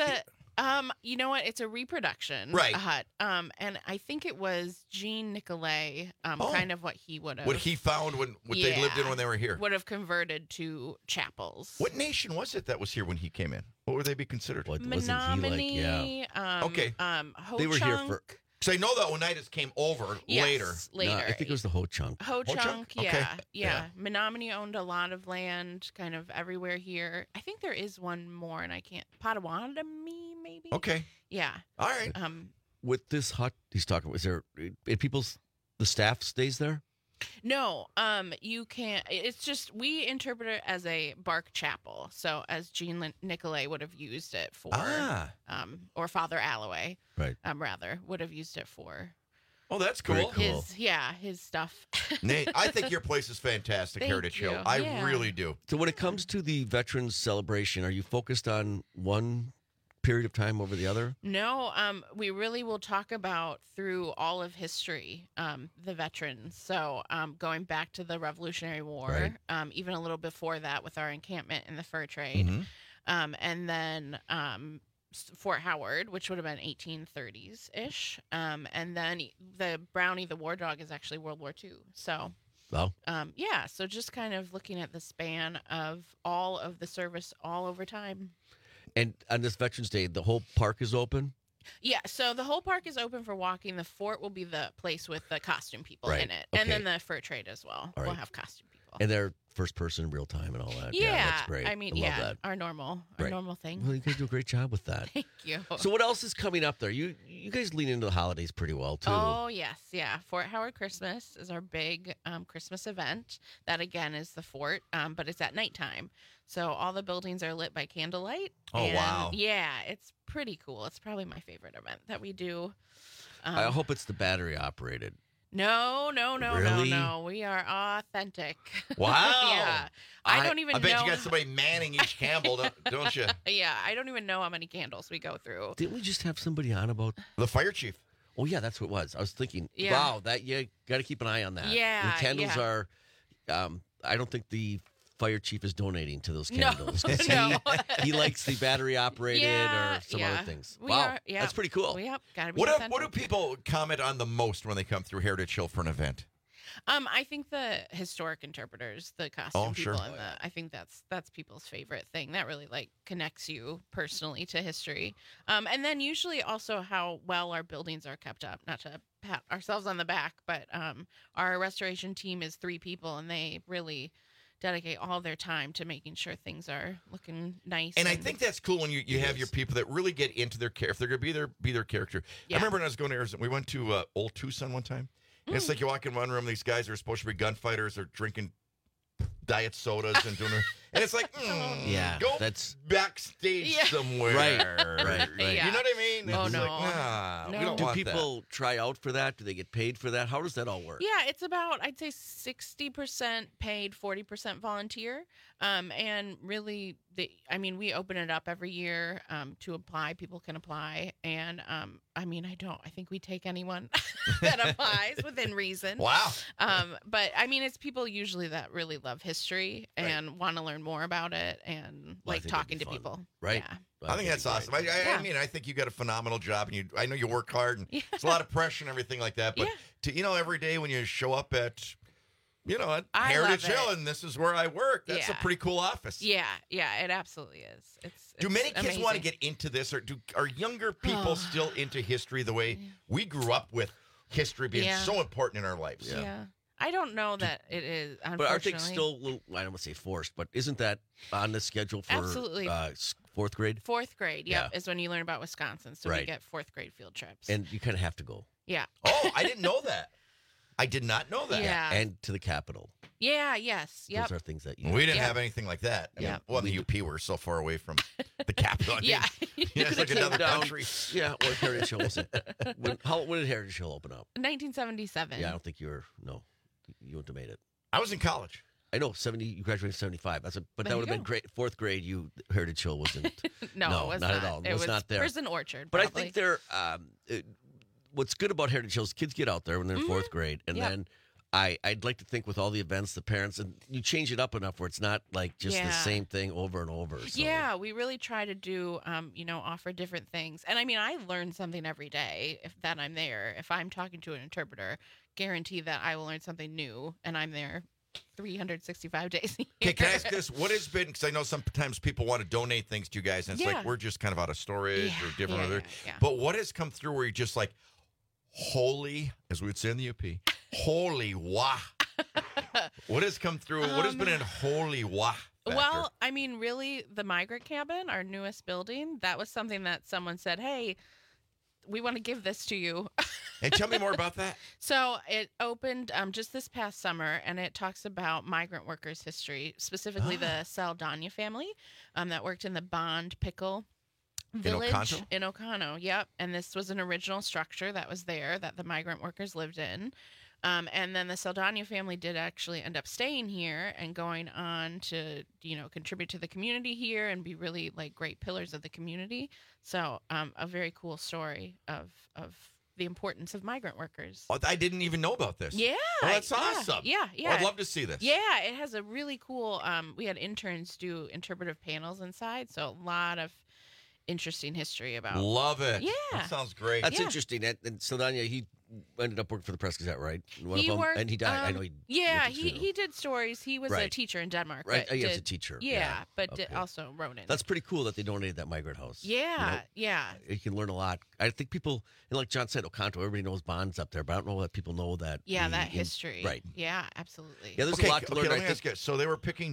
You know what? It's a reproduction hut. And I think it was Jean Nicolet, kind of what he would have. What he found what they lived in when they were here. Would have converted to chapels. What nation was it that was here when he came in? What would they be considered? Menominee. Okay. They were here for. Because I know that Oneidas came over later. No, I think it was the Ho-Chunk. Ho-Chunk, Okay. yeah. Menominee owned a lot of land kind of everywhere here. I think there is one more, and I can't... Potawatomi, maybe? Okay. Yeah. All right. With this hut he's talking about, is there... the staff stays there? No, you can't. It's just we interpret it as a bark chapel. So as Jean Nicolet would have used it for, or Father Alloway, right? Rather would have used it for. Oh, that's cool. His stuff. Nate, I think your place is fantastic, Heritage Hill. I really do. So when it comes to the Veterans Celebration, are you focused on one period of time over the other? No, we really will talk about through all of history, the veterans. So going back to the Revolutionary War, even a little before that with our encampment in the fur trade, and then Fort Howard, which would have been 1830s-ish, and then the Brownie, the war dog, is actually World War II. So, so just kind of looking at the span of all of the service all over time. And on this Veterans Day, the whole park is open? Yeah, so the whole park is open for walking. The fort will be the place with the costume people in it. Okay. And then the fur trade as well. All right. We'll have costume people. And they're first person, real time, and all that. Yeah, that's great. I mean, love that. our normal thing. Well, you guys do a great job with that. Thank you. So what else is coming up there? You guys lean into the holidays pretty well, too. Oh, yes. Yeah. Fort Howard Christmas is our big Christmas event. That, again, is the fort, but it's at nighttime. So all the buildings are lit by candlelight. Oh, wow. Yeah, it's pretty cool. It's probably my favorite event that we do. I hope it's the battery operated. No. Really? We are authentic. Wow. Yeah. I don't even know. I bet you got somebody manning each Campbell, don't you? Yeah, I don't even know how many candles we go through. Didn't we just have somebody on about the fire chief? Oh, yeah, that's what it was. I was thinking, Yeah. wow, that you got to keep an eye on that. Yeah, The candles yeah. are, I don't think the fire chief is donating to those No, candles. 'Cause no. he likes the battery operated or some other things. Wow, that's pretty cool. Yep, gotta be What authentic. do people comment on the most when they come through Heritage Hill for an event? I think the historic interpreters, the costume sure. people, and I think that's people's favorite thing. That really connects you personally to history. And then usually also how well our buildings are kept up. Not to pat ourselves on the back, but our restoration team is 3 people, and they really dedicate all their time to making sure things are looking nice. And I think that's cool when you have your people that really get into their character. If they're going to be their character. Yeah. I remember when I was going to Arizona, we went to Old Tucson one time. And it's like you walk in one room, these guys are supposed to be gunfighters, are drinking diet sodas and doing it. And it's like, go backstage somewhere. Right. Yeah. You know what I mean? Oh, It's no. like, nah, we don't Do want people try out for that? Do they get paid for that? How does that all work? Yeah, it's about, I'd say 60% paid, 40% volunteer. And really, we open it up every year to apply. People can apply. And I think we take anyone that applies within reason. Wow. But it's people usually that really love history and want to learn more about it and like talking to people. Right. Yeah. I think that's awesome. I think you got a phenomenal job, and I know you work hard, and it's a lot of pressure and everything like that. But every day when you show up at Heritage Hill, and this is where I work, that's a pretty cool office. Yeah, it absolutely is. Do many kids amazing. want to get into this, or are younger people still into history the way we grew up with history being so important in our lives? Yeah. I don't know that it is, But unfortunately. are they still, I don't want to say forced, but isn't that on the schedule for Absolutely. 4th grade? 4th grade, is when you learn about Wisconsin. So we get 4th grade field trips. And you kind of have to go. Yeah. Oh, I didn't know that. I did not know that. Yeah. And to the Capitol. Yeah, yes. Yep. Those are things that you We didn't have anything like that. Yeah. Well, in the UP, we're so far away from the Capitol. Yeah. It's like another country. Yeah, well, Heritage Hill wasn't. When did Heritage Hill open up? 1977. Yeah, I don't think you wouldn't have made it. I was in college. I know, you graduated in 75. But There that would you have been great. 4th grade, Heritage Hill wasn't. No, it was not at all. It was not there. Prison Orchard. But probably. I think they're. What's good about Heritage Hill is kids get out there when they're in 4th grade, and then I'd like to think with all the events, the parents, and you change it up enough where it's not like just the same thing over and over. So. Yeah, we really try to do, offer different things. And I learn something every day that I'm there. If I'm talking to an interpreter, guarantee that I will learn something new, and I'm there 365 days a year. Okay, can I ask this? What has been, because I know sometimes people want to donate things to you guys, and it's like we're just kind of out of storage or different other. Yeah. But what has come through where you're just like, holy, as we would say in the UP, holy wah. What has come through? What has been in holy wah factor? Well, really, the migrant cabin, our newest building, that was something that someone said, hey, we want to give this to you. And tell me more about that. So it opened just this past summer, and it talks about migrant workers' history, specifically the Saldana family that worked in the Bond pickle village in Oconto. Yep. And this was an original structure that was there that the migrant workers lived in. And then the Saldana family did actually end up staying here and going on to, contribute to the community here and be really like great pillars of the community. So a very cool story of the importance of migrant workers. Oh, I didn't even know about this. Yeah. Oh, that's awesome. Yeah. Well, I'd love to see this. Yeah, it has a really cool, we had interns do interpretive panels inside. So a lot of interesting history about. Love it. Yeah. That sounds great. That's interesting. And Saldana, he ended up working for the Press Gazette, right? And he died. I know he. Yeah, he did stories. He was a teacher in Denmark. Right. He was a teacher. Yeah, but also wrote in. That's pretty cool that they donated that migrant house. Yeah, yeah. You can learn a lot. I think people, like John said, Oconto, everybody knows Bond's up there, but I don't know that people know that. Yeah, that history. Right. Yeah, absolutely. Yeah, there's a lot to learn. Let me ask you. So they were picking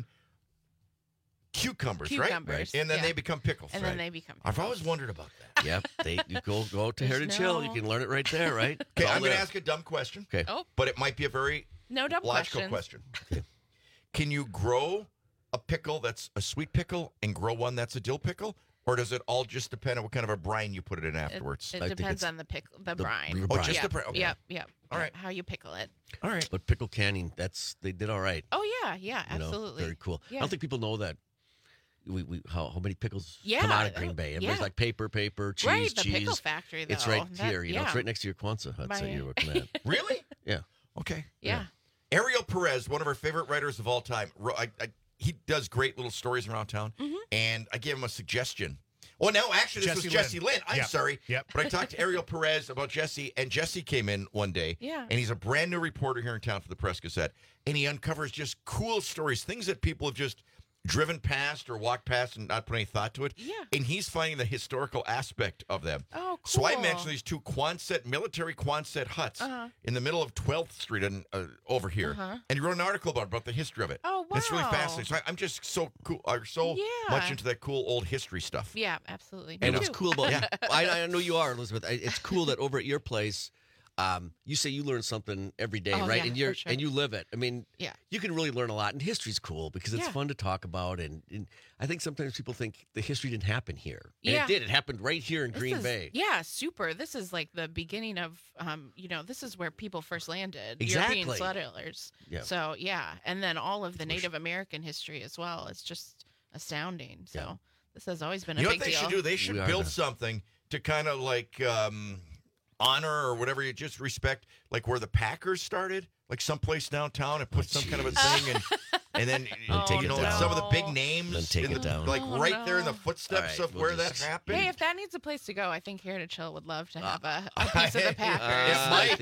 cucumbers, right? And then they become pickles, and then they become pickles. I've always wondered about that. Yep. You go out to Heritage Hill. You can learn it right there, right? Okay, I'm going to ask a dumb question. Okay. Oh. But it might be a very logical question. Okay. Can you grow a pickle that's a sweet pickle and grow one that's a dill pickle? Or does it all just depend on what kind of a brine you put it in afterwards? It depends on the brine. Oh, just the brine. Okay. Yep. All right. How you pickle it. All right. But pickle canning, they did all right. Oh, yeah, absolutely. Very cool. Yeah. I don't think people know that. How many pickles Yeah. come out of Green Bay? Everybody's like paper, cheese, right, the cheese. pickle factory, though. It's right here. It's right next to your Kwanzaa hut that you're looking at. Really? Yeah. Okay. Yeah. Ariel Perez, one of our favorite writers of all time. He does great little stories around town, and I gave him a suggestion. Well, no, actually, this was Jesse Lynn. I'm sorry. Yep. But I talked to Ariel Perez about Jesse, and Jesse came in one day, and he's a brand new reporter here in town for the Press Gazette, and he uncovers just cool stories, things that people have just driven past or walked past and not put any thought to it. Yeah. And he's finding the historical aspect of them. Oh, cool. So I mentioned these two military Quonset huts in the middle of 12th Street over here. And he wrote an article about the history of it. Oh, wow. It's really fascinating. So I'm just so cool, much into that cool old history stuff. Yeah, absolutely. And what's cool about I know you are, Elizabeth. It's cool that over at your place, you say you learn something every day, right? Yeah, and you live it. I mean, yeah. You can really learn a lot, and history's cool because it's fun to talk about. And I think sometimes people think the history didn't happen here, and it did. It happened right here in Green Bay. Yeah, super. This is like the beginning of, this is where people first landed. Exactly. European settlers. Yeah. So and then all of the Native American history as well. It's just astounding. So this has always been a big deal. You know what they should do? They should build something to kind of like honor or whatever, you just respect, like where the Packers started, like someplace downtown, and put some kind of a thing, and then some of the big names, then take it down, like there in the footsteps of where that happened. Hey, if that needs a place to go, I think Heritage Hill would love to have a piece of the Packers.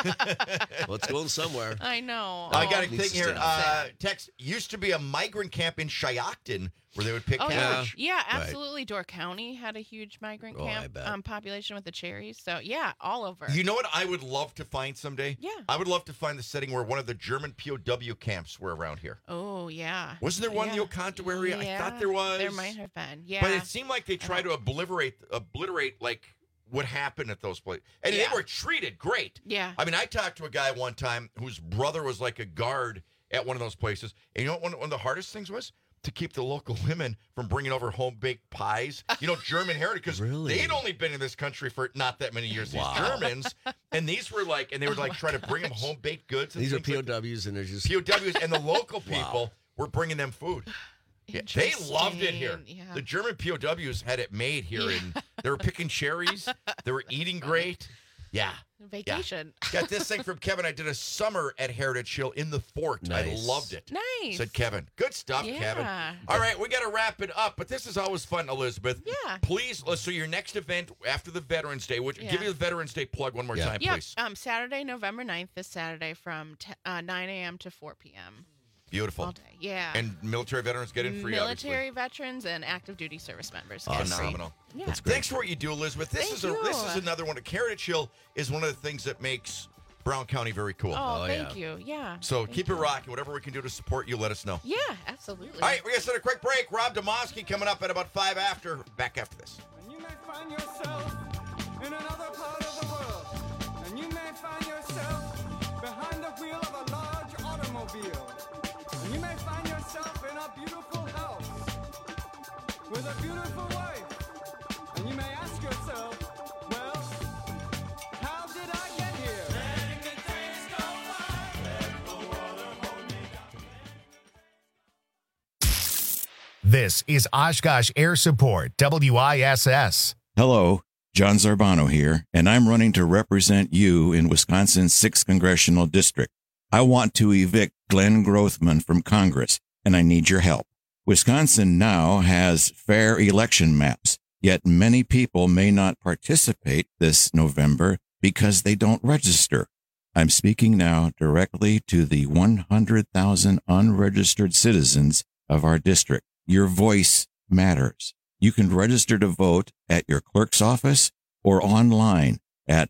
Well, it's going somewhere. I know. I got a thing here. Text used to be a migrant camp in Shiocton where they would pick cabbage. Yeah, absolutely. Right. Door County had a huge migrant camp population with the cherries. So, all over. You know what I would love to find someday? Yeah. I would love to find the setting where one of the German POW camps were around here. Oh, yeah. Wasn't there one in the Oconto area? Yeah. I thought there was. There might have been, yeah. But it seemed like they tried to obliterate like what happened at those places. And they were treated great. Yeah. I mean, I talked to a guy one time whose brother was like a guard at one of those places. And you know what one of the hardest things was? To keep the local women from bringing over home-baked pies. German heritage, because they'd only been in this country for not that many years, these Germans. And these were like, and they would like try to bring them home-baked goods. And these are POWs, and they're just... POWs, and the local people were bringing them food. Yeah, they loved it here. Yeah. The German POWs had it made here, and they were picking cherries. They were eating great. Yeah. Vacation. Yeah. Got this thing from Kevin. I did a summer at Heritage Hill in the fort. Nice. I loved it. Nice. Said Kevin. Good stuff, Kevin. All right, we got to wrap it up, but this is always fun, Elizabeth. Yeah. Please, so your next event after the Veterans Day, give you the Veterans Day plug one more time, please. Saturday, November 9th, this Saturday from 9 a.m. to 4 p.m. Beautiful. All day. Yeah. And military veterans get in free, Military veterans and active duty service members get phenomenal. free. Yeah. That's great. Thanks for what you do, Elizabeth. This is another one. Heritage Hill is one of the things that makes Brown County very cool. Oh, thank you. Yeah. So keep it rocking. Whatever we can do to support you, let us know. Yeah, absolutely. All right, we're going to set a quick break. Rob Demoski coming up at about 5 after. Back after this. And you may find yourself in another part of the world. And you may find yourself behind the wheel of a large automobile. And you may find yourself in a beautiful house with a beautiful wife And you may ask yourself, well, how did I get here? Letting the days go by, let the water hold me down. This is Oshkosh Air Support, WISS. Hello, John Zarbano here, and I'm running to represent you in Wisconsin's 6th Congressional District. I want to evict Glenn Grothman from Congress, and I need your help. Wisconsin now has fair election maps, yet many people may not participate this November because they don't register. I'm speaking now directly to the 100,000 unregistered citizens of our district. Your voice matters. You can register to vote at your clerk's office or online at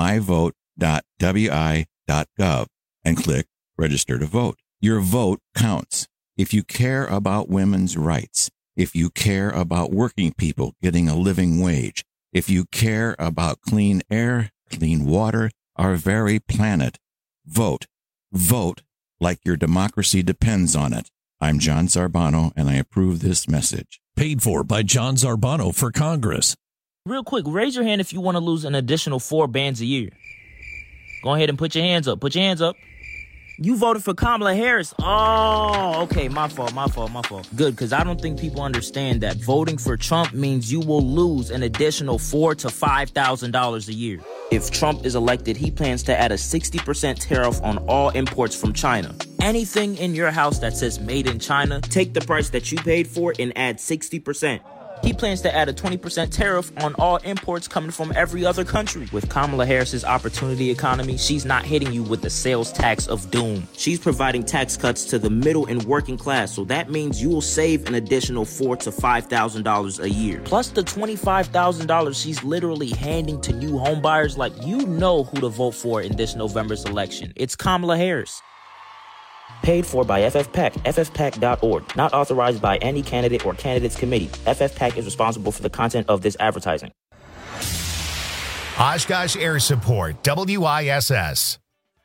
myvote.wi.gov and click Register to Vote. Your vote counts. If you care about women's rights, if you care about working people getting a living wage, if you care about clean air, clean water, our very planet, vote. Vote like your democracy depends on it. I'm John Zarbano, and I approve this message. Paid for by John Zarbano for Congress. Real quick, raise your hand if you want to lose an additional 4 bands a year. Go ahead and put your hands up. Put your hands up. You voted for Kamala Harris. Oh, okay. My fault. Good, because I don't think people understand that voting for Trump means you will lose an additional $4,000 to $5,000 a year. If Trump is elected, he plans to add a 60% tariff on all imports from China. Anything in your house that says made in China, take the price that you paid for and add 60%. He plans to add a 20% tariff on all imports coming from every other country. With Kamala Harris's opportunity economy, she's not hitting you with the sales tax of doom. She's providing tax cuts to the middle and working class, so that means you will save an additional $4,000 to $5,000 a year. Plus the $25,000 she's literally handing to new homebuyers. Like, you know who to vote for in this November's election. It's Kamala Harris. Paid for by FFPAC, ffpac.org. Not authorized by any candidate or candidates committee. FFPAC is responsible for the content of this advertising. Oshkosh Air Support, WISS.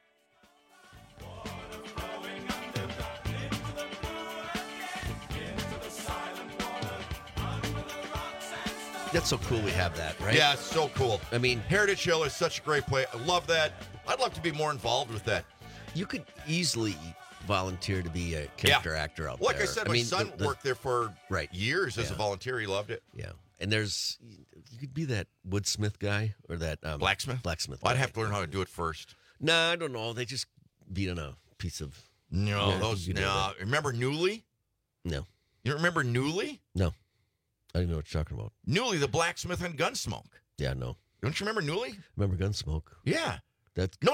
That's so cool we have that, right? Yeah, it's so cool. I mean, Heritage Hill is such a great place. I love that. I'd love to be more involved with that. You could easily volunteer to be a character actor out there. Like I said, my son worked there for years as a volunteer. He loved it. Yeah. And you could be that woodsmith guy or that blacksmith. Blacksmith. I'd have to learn how to do it first. No, I don't know. They just beat on a piece of. No, remember Newly? No. You remember Newly? No. I don't know what you're talking about. Newly, the blacksmith and Gunsmoke. Yeah, no. Don't you remember Newly? Remember Gunsmoke? Yeah. That's no.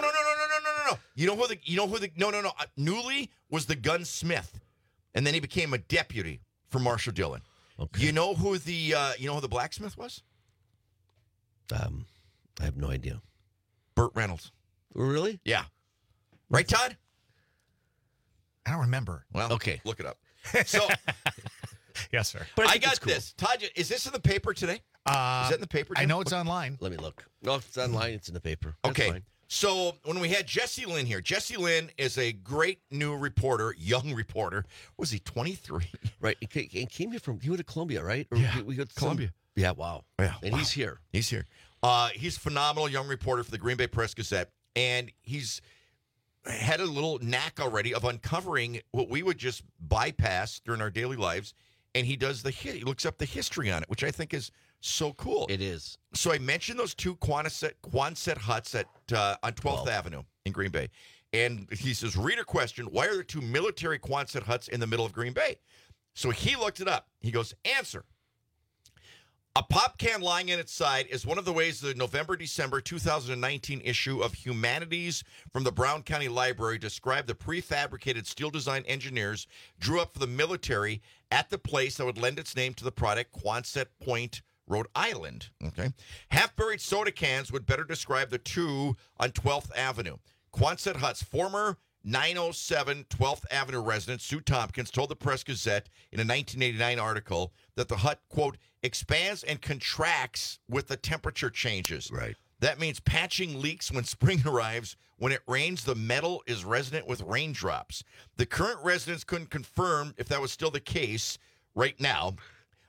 Newly was the gunsmith, and then he became a deputy for Marshall Dillon. Okay. You know who the blacksmith was? I have no idea. Burt Reynolds. Really? Yeah. Right, Todd? I don't remember. Well, okay, look it up. So, yes, sir. But I got this. Todd, is this in the paper today? Is that in the paper? I know it's online. Let me look. No, if it's online, it's in the paper. That's okay. Fine. So when we had Jesse Lynn here, Jesse Lynn is a great new reporter, young reporter. Was he 23? Right. He came here he went to Columbia, right? Or yeah, we got Columbia. Yeah, wow. Yeah, and he's here. He's here. He's a phenomenal young reporter for the Green Bay Press-Gazette, and he's had a little knack already of uncovering what we would just bypass during our daily lives, and he looks up the history on it, which I think is so cool. It is. So I mentioned those two Quonset huts on 12th Avenue in Green Bay. And he says, reader question, why are there two military Quonset huts in the middle of Green Bay? So he looked it up. He goes, answer. A pop can lying in its side is one of the ways the November-December 2019 issue of Humanities from the Brown County Library described the prefabricated steel design engineers drew up for the military at the place that would lend its name to the product, Quonset Point, Rhode Island. Okay. Half-buried soda cans would better describe the two on 12th Avenue. Quonset Hut's former 907 12th Avenue resident, Sue Tompkins, told the Press-Gazette in a 1989 article that the hut, quote, expands and contracts with the temperature changes. Right. That means patching leaks when spring arrives. When it rains, the metal is resonant with raindrops. The current residents couldn't confirm if that was still the case right now.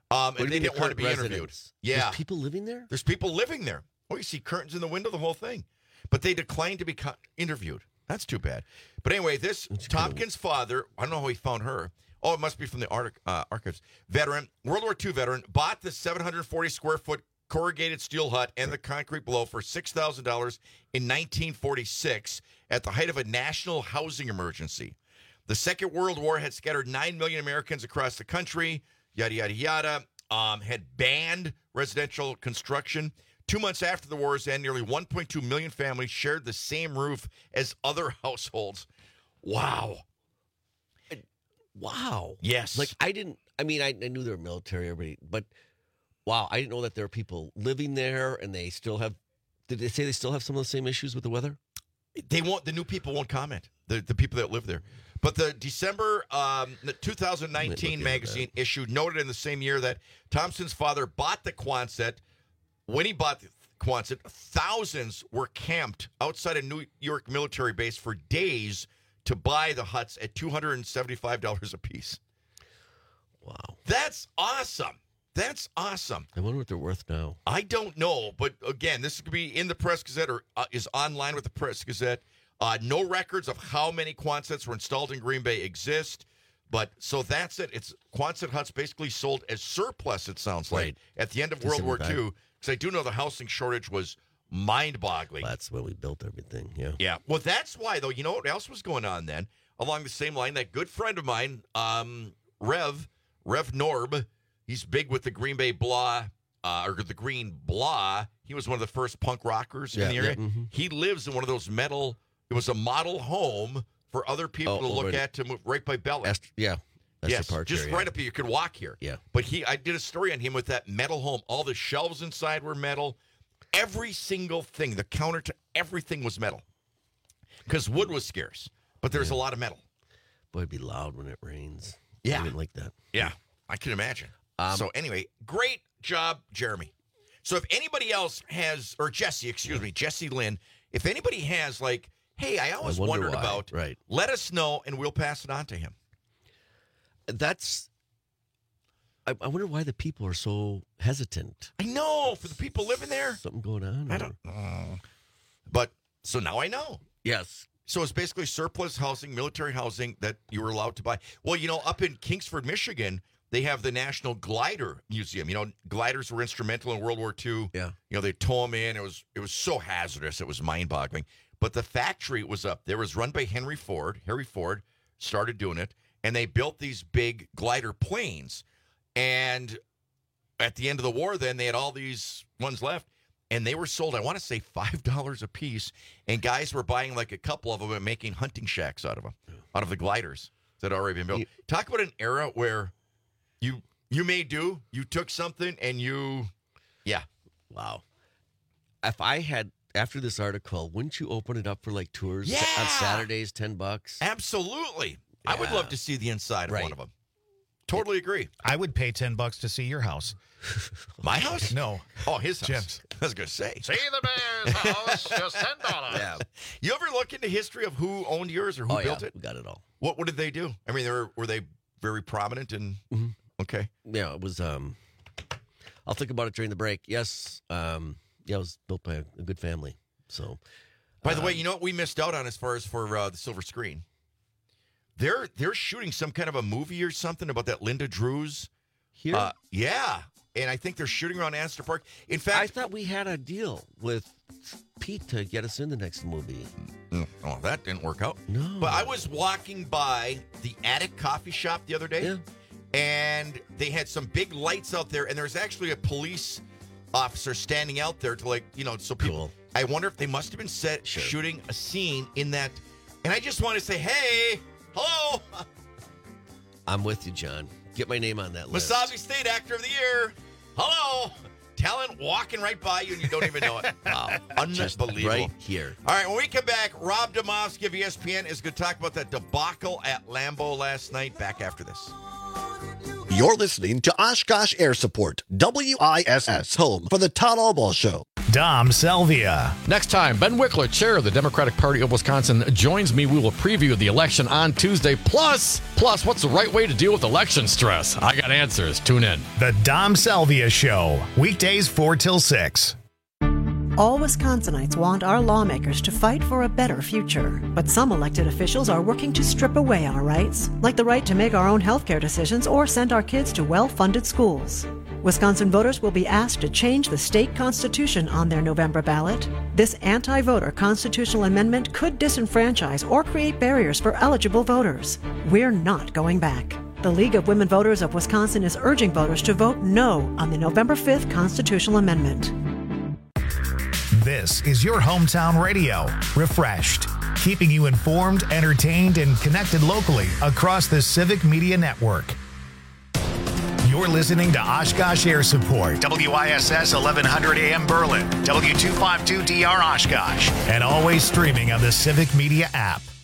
What do And you they mean didn't want to current be interviewed. residents? Yeah. There's people living there? There's people living there. Oh, you see curtains in the window, the whole thing. But they declined to be interviewed. That's too bad. But anyway, this Tompkins' father, I don't know how he found her. Oh, it must be from the archives. Veteran, World War II veteran, bought the 740-square-foot corrugated steel hut and the concrete below for $6,000 in 1946 at the height of a national housing emergency. The Second World War had scattered 9 million Americans across the country, yada, yada, yada, had banned residential construction. 2 months after the war's end, nearly 1.2 million families shared the same roof as other households. Wow. Wow. Yes. Like, I knew they were military, everybody, but wow, I didn't know that there are people living there and they still have, did they say they still have some of the same issues with the weather? The new people won't comment, the people that live there. But the December 2019 magazine issue noted in the same year that Thompson's father bought the Quonset. When he bought the Quonset, thousands were camped outside a New York military base for days to buy the huts at $275 a piece. Wow. That's awesome. That's awesome. I wonder what they're worth now. I don't know, but again, this could be in the Press Gazette or is online with the Press Gazette. No records of how many Quonsets were installed in Green Bay exist, but so that's it. It's Quonset huts basically sold as surplus, it sounds like, at the end of World War II, because I do know the housing shortage was mind-boggling. That's when we built everything, yeah. Yeah, well, that's why, though. You know what else was going on then? Along the same line, that good friend of mine, Rev Norb, he's big with the Green Bay Blah, or the Green Blah. He was one of the first punk rockers in the area. Yeah, mm-hmm. He lives in one of those metal, it was a model home for other people to look at to move right by Bella. Yes, just right up here. You could walk here. Yeah. But I did a story on him with that metal home. All the shelves inside were metal. Every single thing, the counter to everything was metal. Because wood was scarce, but there's a lot of metal. Boy, it'd be loud when it rains. Yeah. I didn't like that. Yeah, I can imagine. So anyway, great job, Jeremy. So if anybody else has, or Jesse, Jesse Lynn, if anybody has like, hey, I always wondered why. about, let us know and we'll pass it on to him. I wonder why the people are so hesitant. I know, for the people living there. Something going on. I don't know. But, so now I know. Yes. So it's basically surplus housing, military housing that you were allowed to buy. Well, up in Kingsford, Michigan, they have the National Glider Museum. Gliders were instrumental in World War II. Yeah. They tow them in. It was so hazardous. It was mind-boggling. But the factory was up there. It was run by Henry Ford. Harry Ford started doing it. And they built these big glider planes. And at the end of the war, then, they had all these ones left. And they were sold, I want to say, $5 a piece. And guys were buying like a couple of them and making hunting shacks out of them, out of the gliders that had already been built. Talk about an era where you made do. You took something and yeah. Wow. If I had, after this article, wouldn't you open it up for like tours on Saturdays, $10? Absolutely. I would love to see the inside of one of them. Totally agree. I would pay $10 to see your house. My house? No. Oh, his house. Jim's. I was going to say. See the Bears house, just $10. Yeah. You ever look into history of who owned yours or who built it? We got it all. What did they do? I mean, were they very prominent and okay? Yeah, it was. I'll think about it during the break. Yes. It was built by a good family. So, by the way, you know what we missed out on as far as for the silver screen? They're shooting some kind of a movie or something about that Linda Drews. Here? Yeah. And I think they're shooting around Astor Park. In fact, I thought we had a deal with Pete to get us in the next movie. Oh, that didn't work out. No. But I was walking by the Attic Coffee Shop the other day, and they had some big lights out there, and there's actually a police officer standing out there to so people. Cool. I wonder if they must have been shooting a scene in that. And I just want to say, hey, hello. I'm with you, John. Get my name on that list. Wasabi State Actor of the Year. Hello. Talent walking right by you and you don't even know it. Wow. Unbelievable. Right here. All right, when we come back, Rob Demovsky of ESPN is going to talk about that debacle at Lambeau last night. Back after this. You're listening to Oshkosh Air Support, WISS, home for the Todd Albaugh Show. Dom Selvia. Next time, Ben Wickler, chair of the Democratic Party of Wisconsin, joins me. We will preview the election on Tuesday. Plus, what's the right way to deal with election stress? I got answers. Tune in. The Dom Selvia Show, weekdays 4 till 6. All Wisconsinites want our lawmakers to fight for a better future. But some elected officials are working to strip away our rights, like the right to make our own healthcare decisions or send our kids to well-funded schools. Wisconsin voters will be asked to change the state constitution on their November ballot. This anti-voter constitutional amendment could disenfranchise or create barriers for eligible voters. We're not going back. The League of Women Voters of Wisconsin is urging voters to vote no on the November 5th constitutional amendment. This is your hometown radio, Refreshed, keeping you informed, entertained, and connected locally across the Civic Media Network. You're listening to Oshkosh Air Support, WISS 1100 AM Berlin, W252DR Oshkosh, and always streaming on the Civic Media app.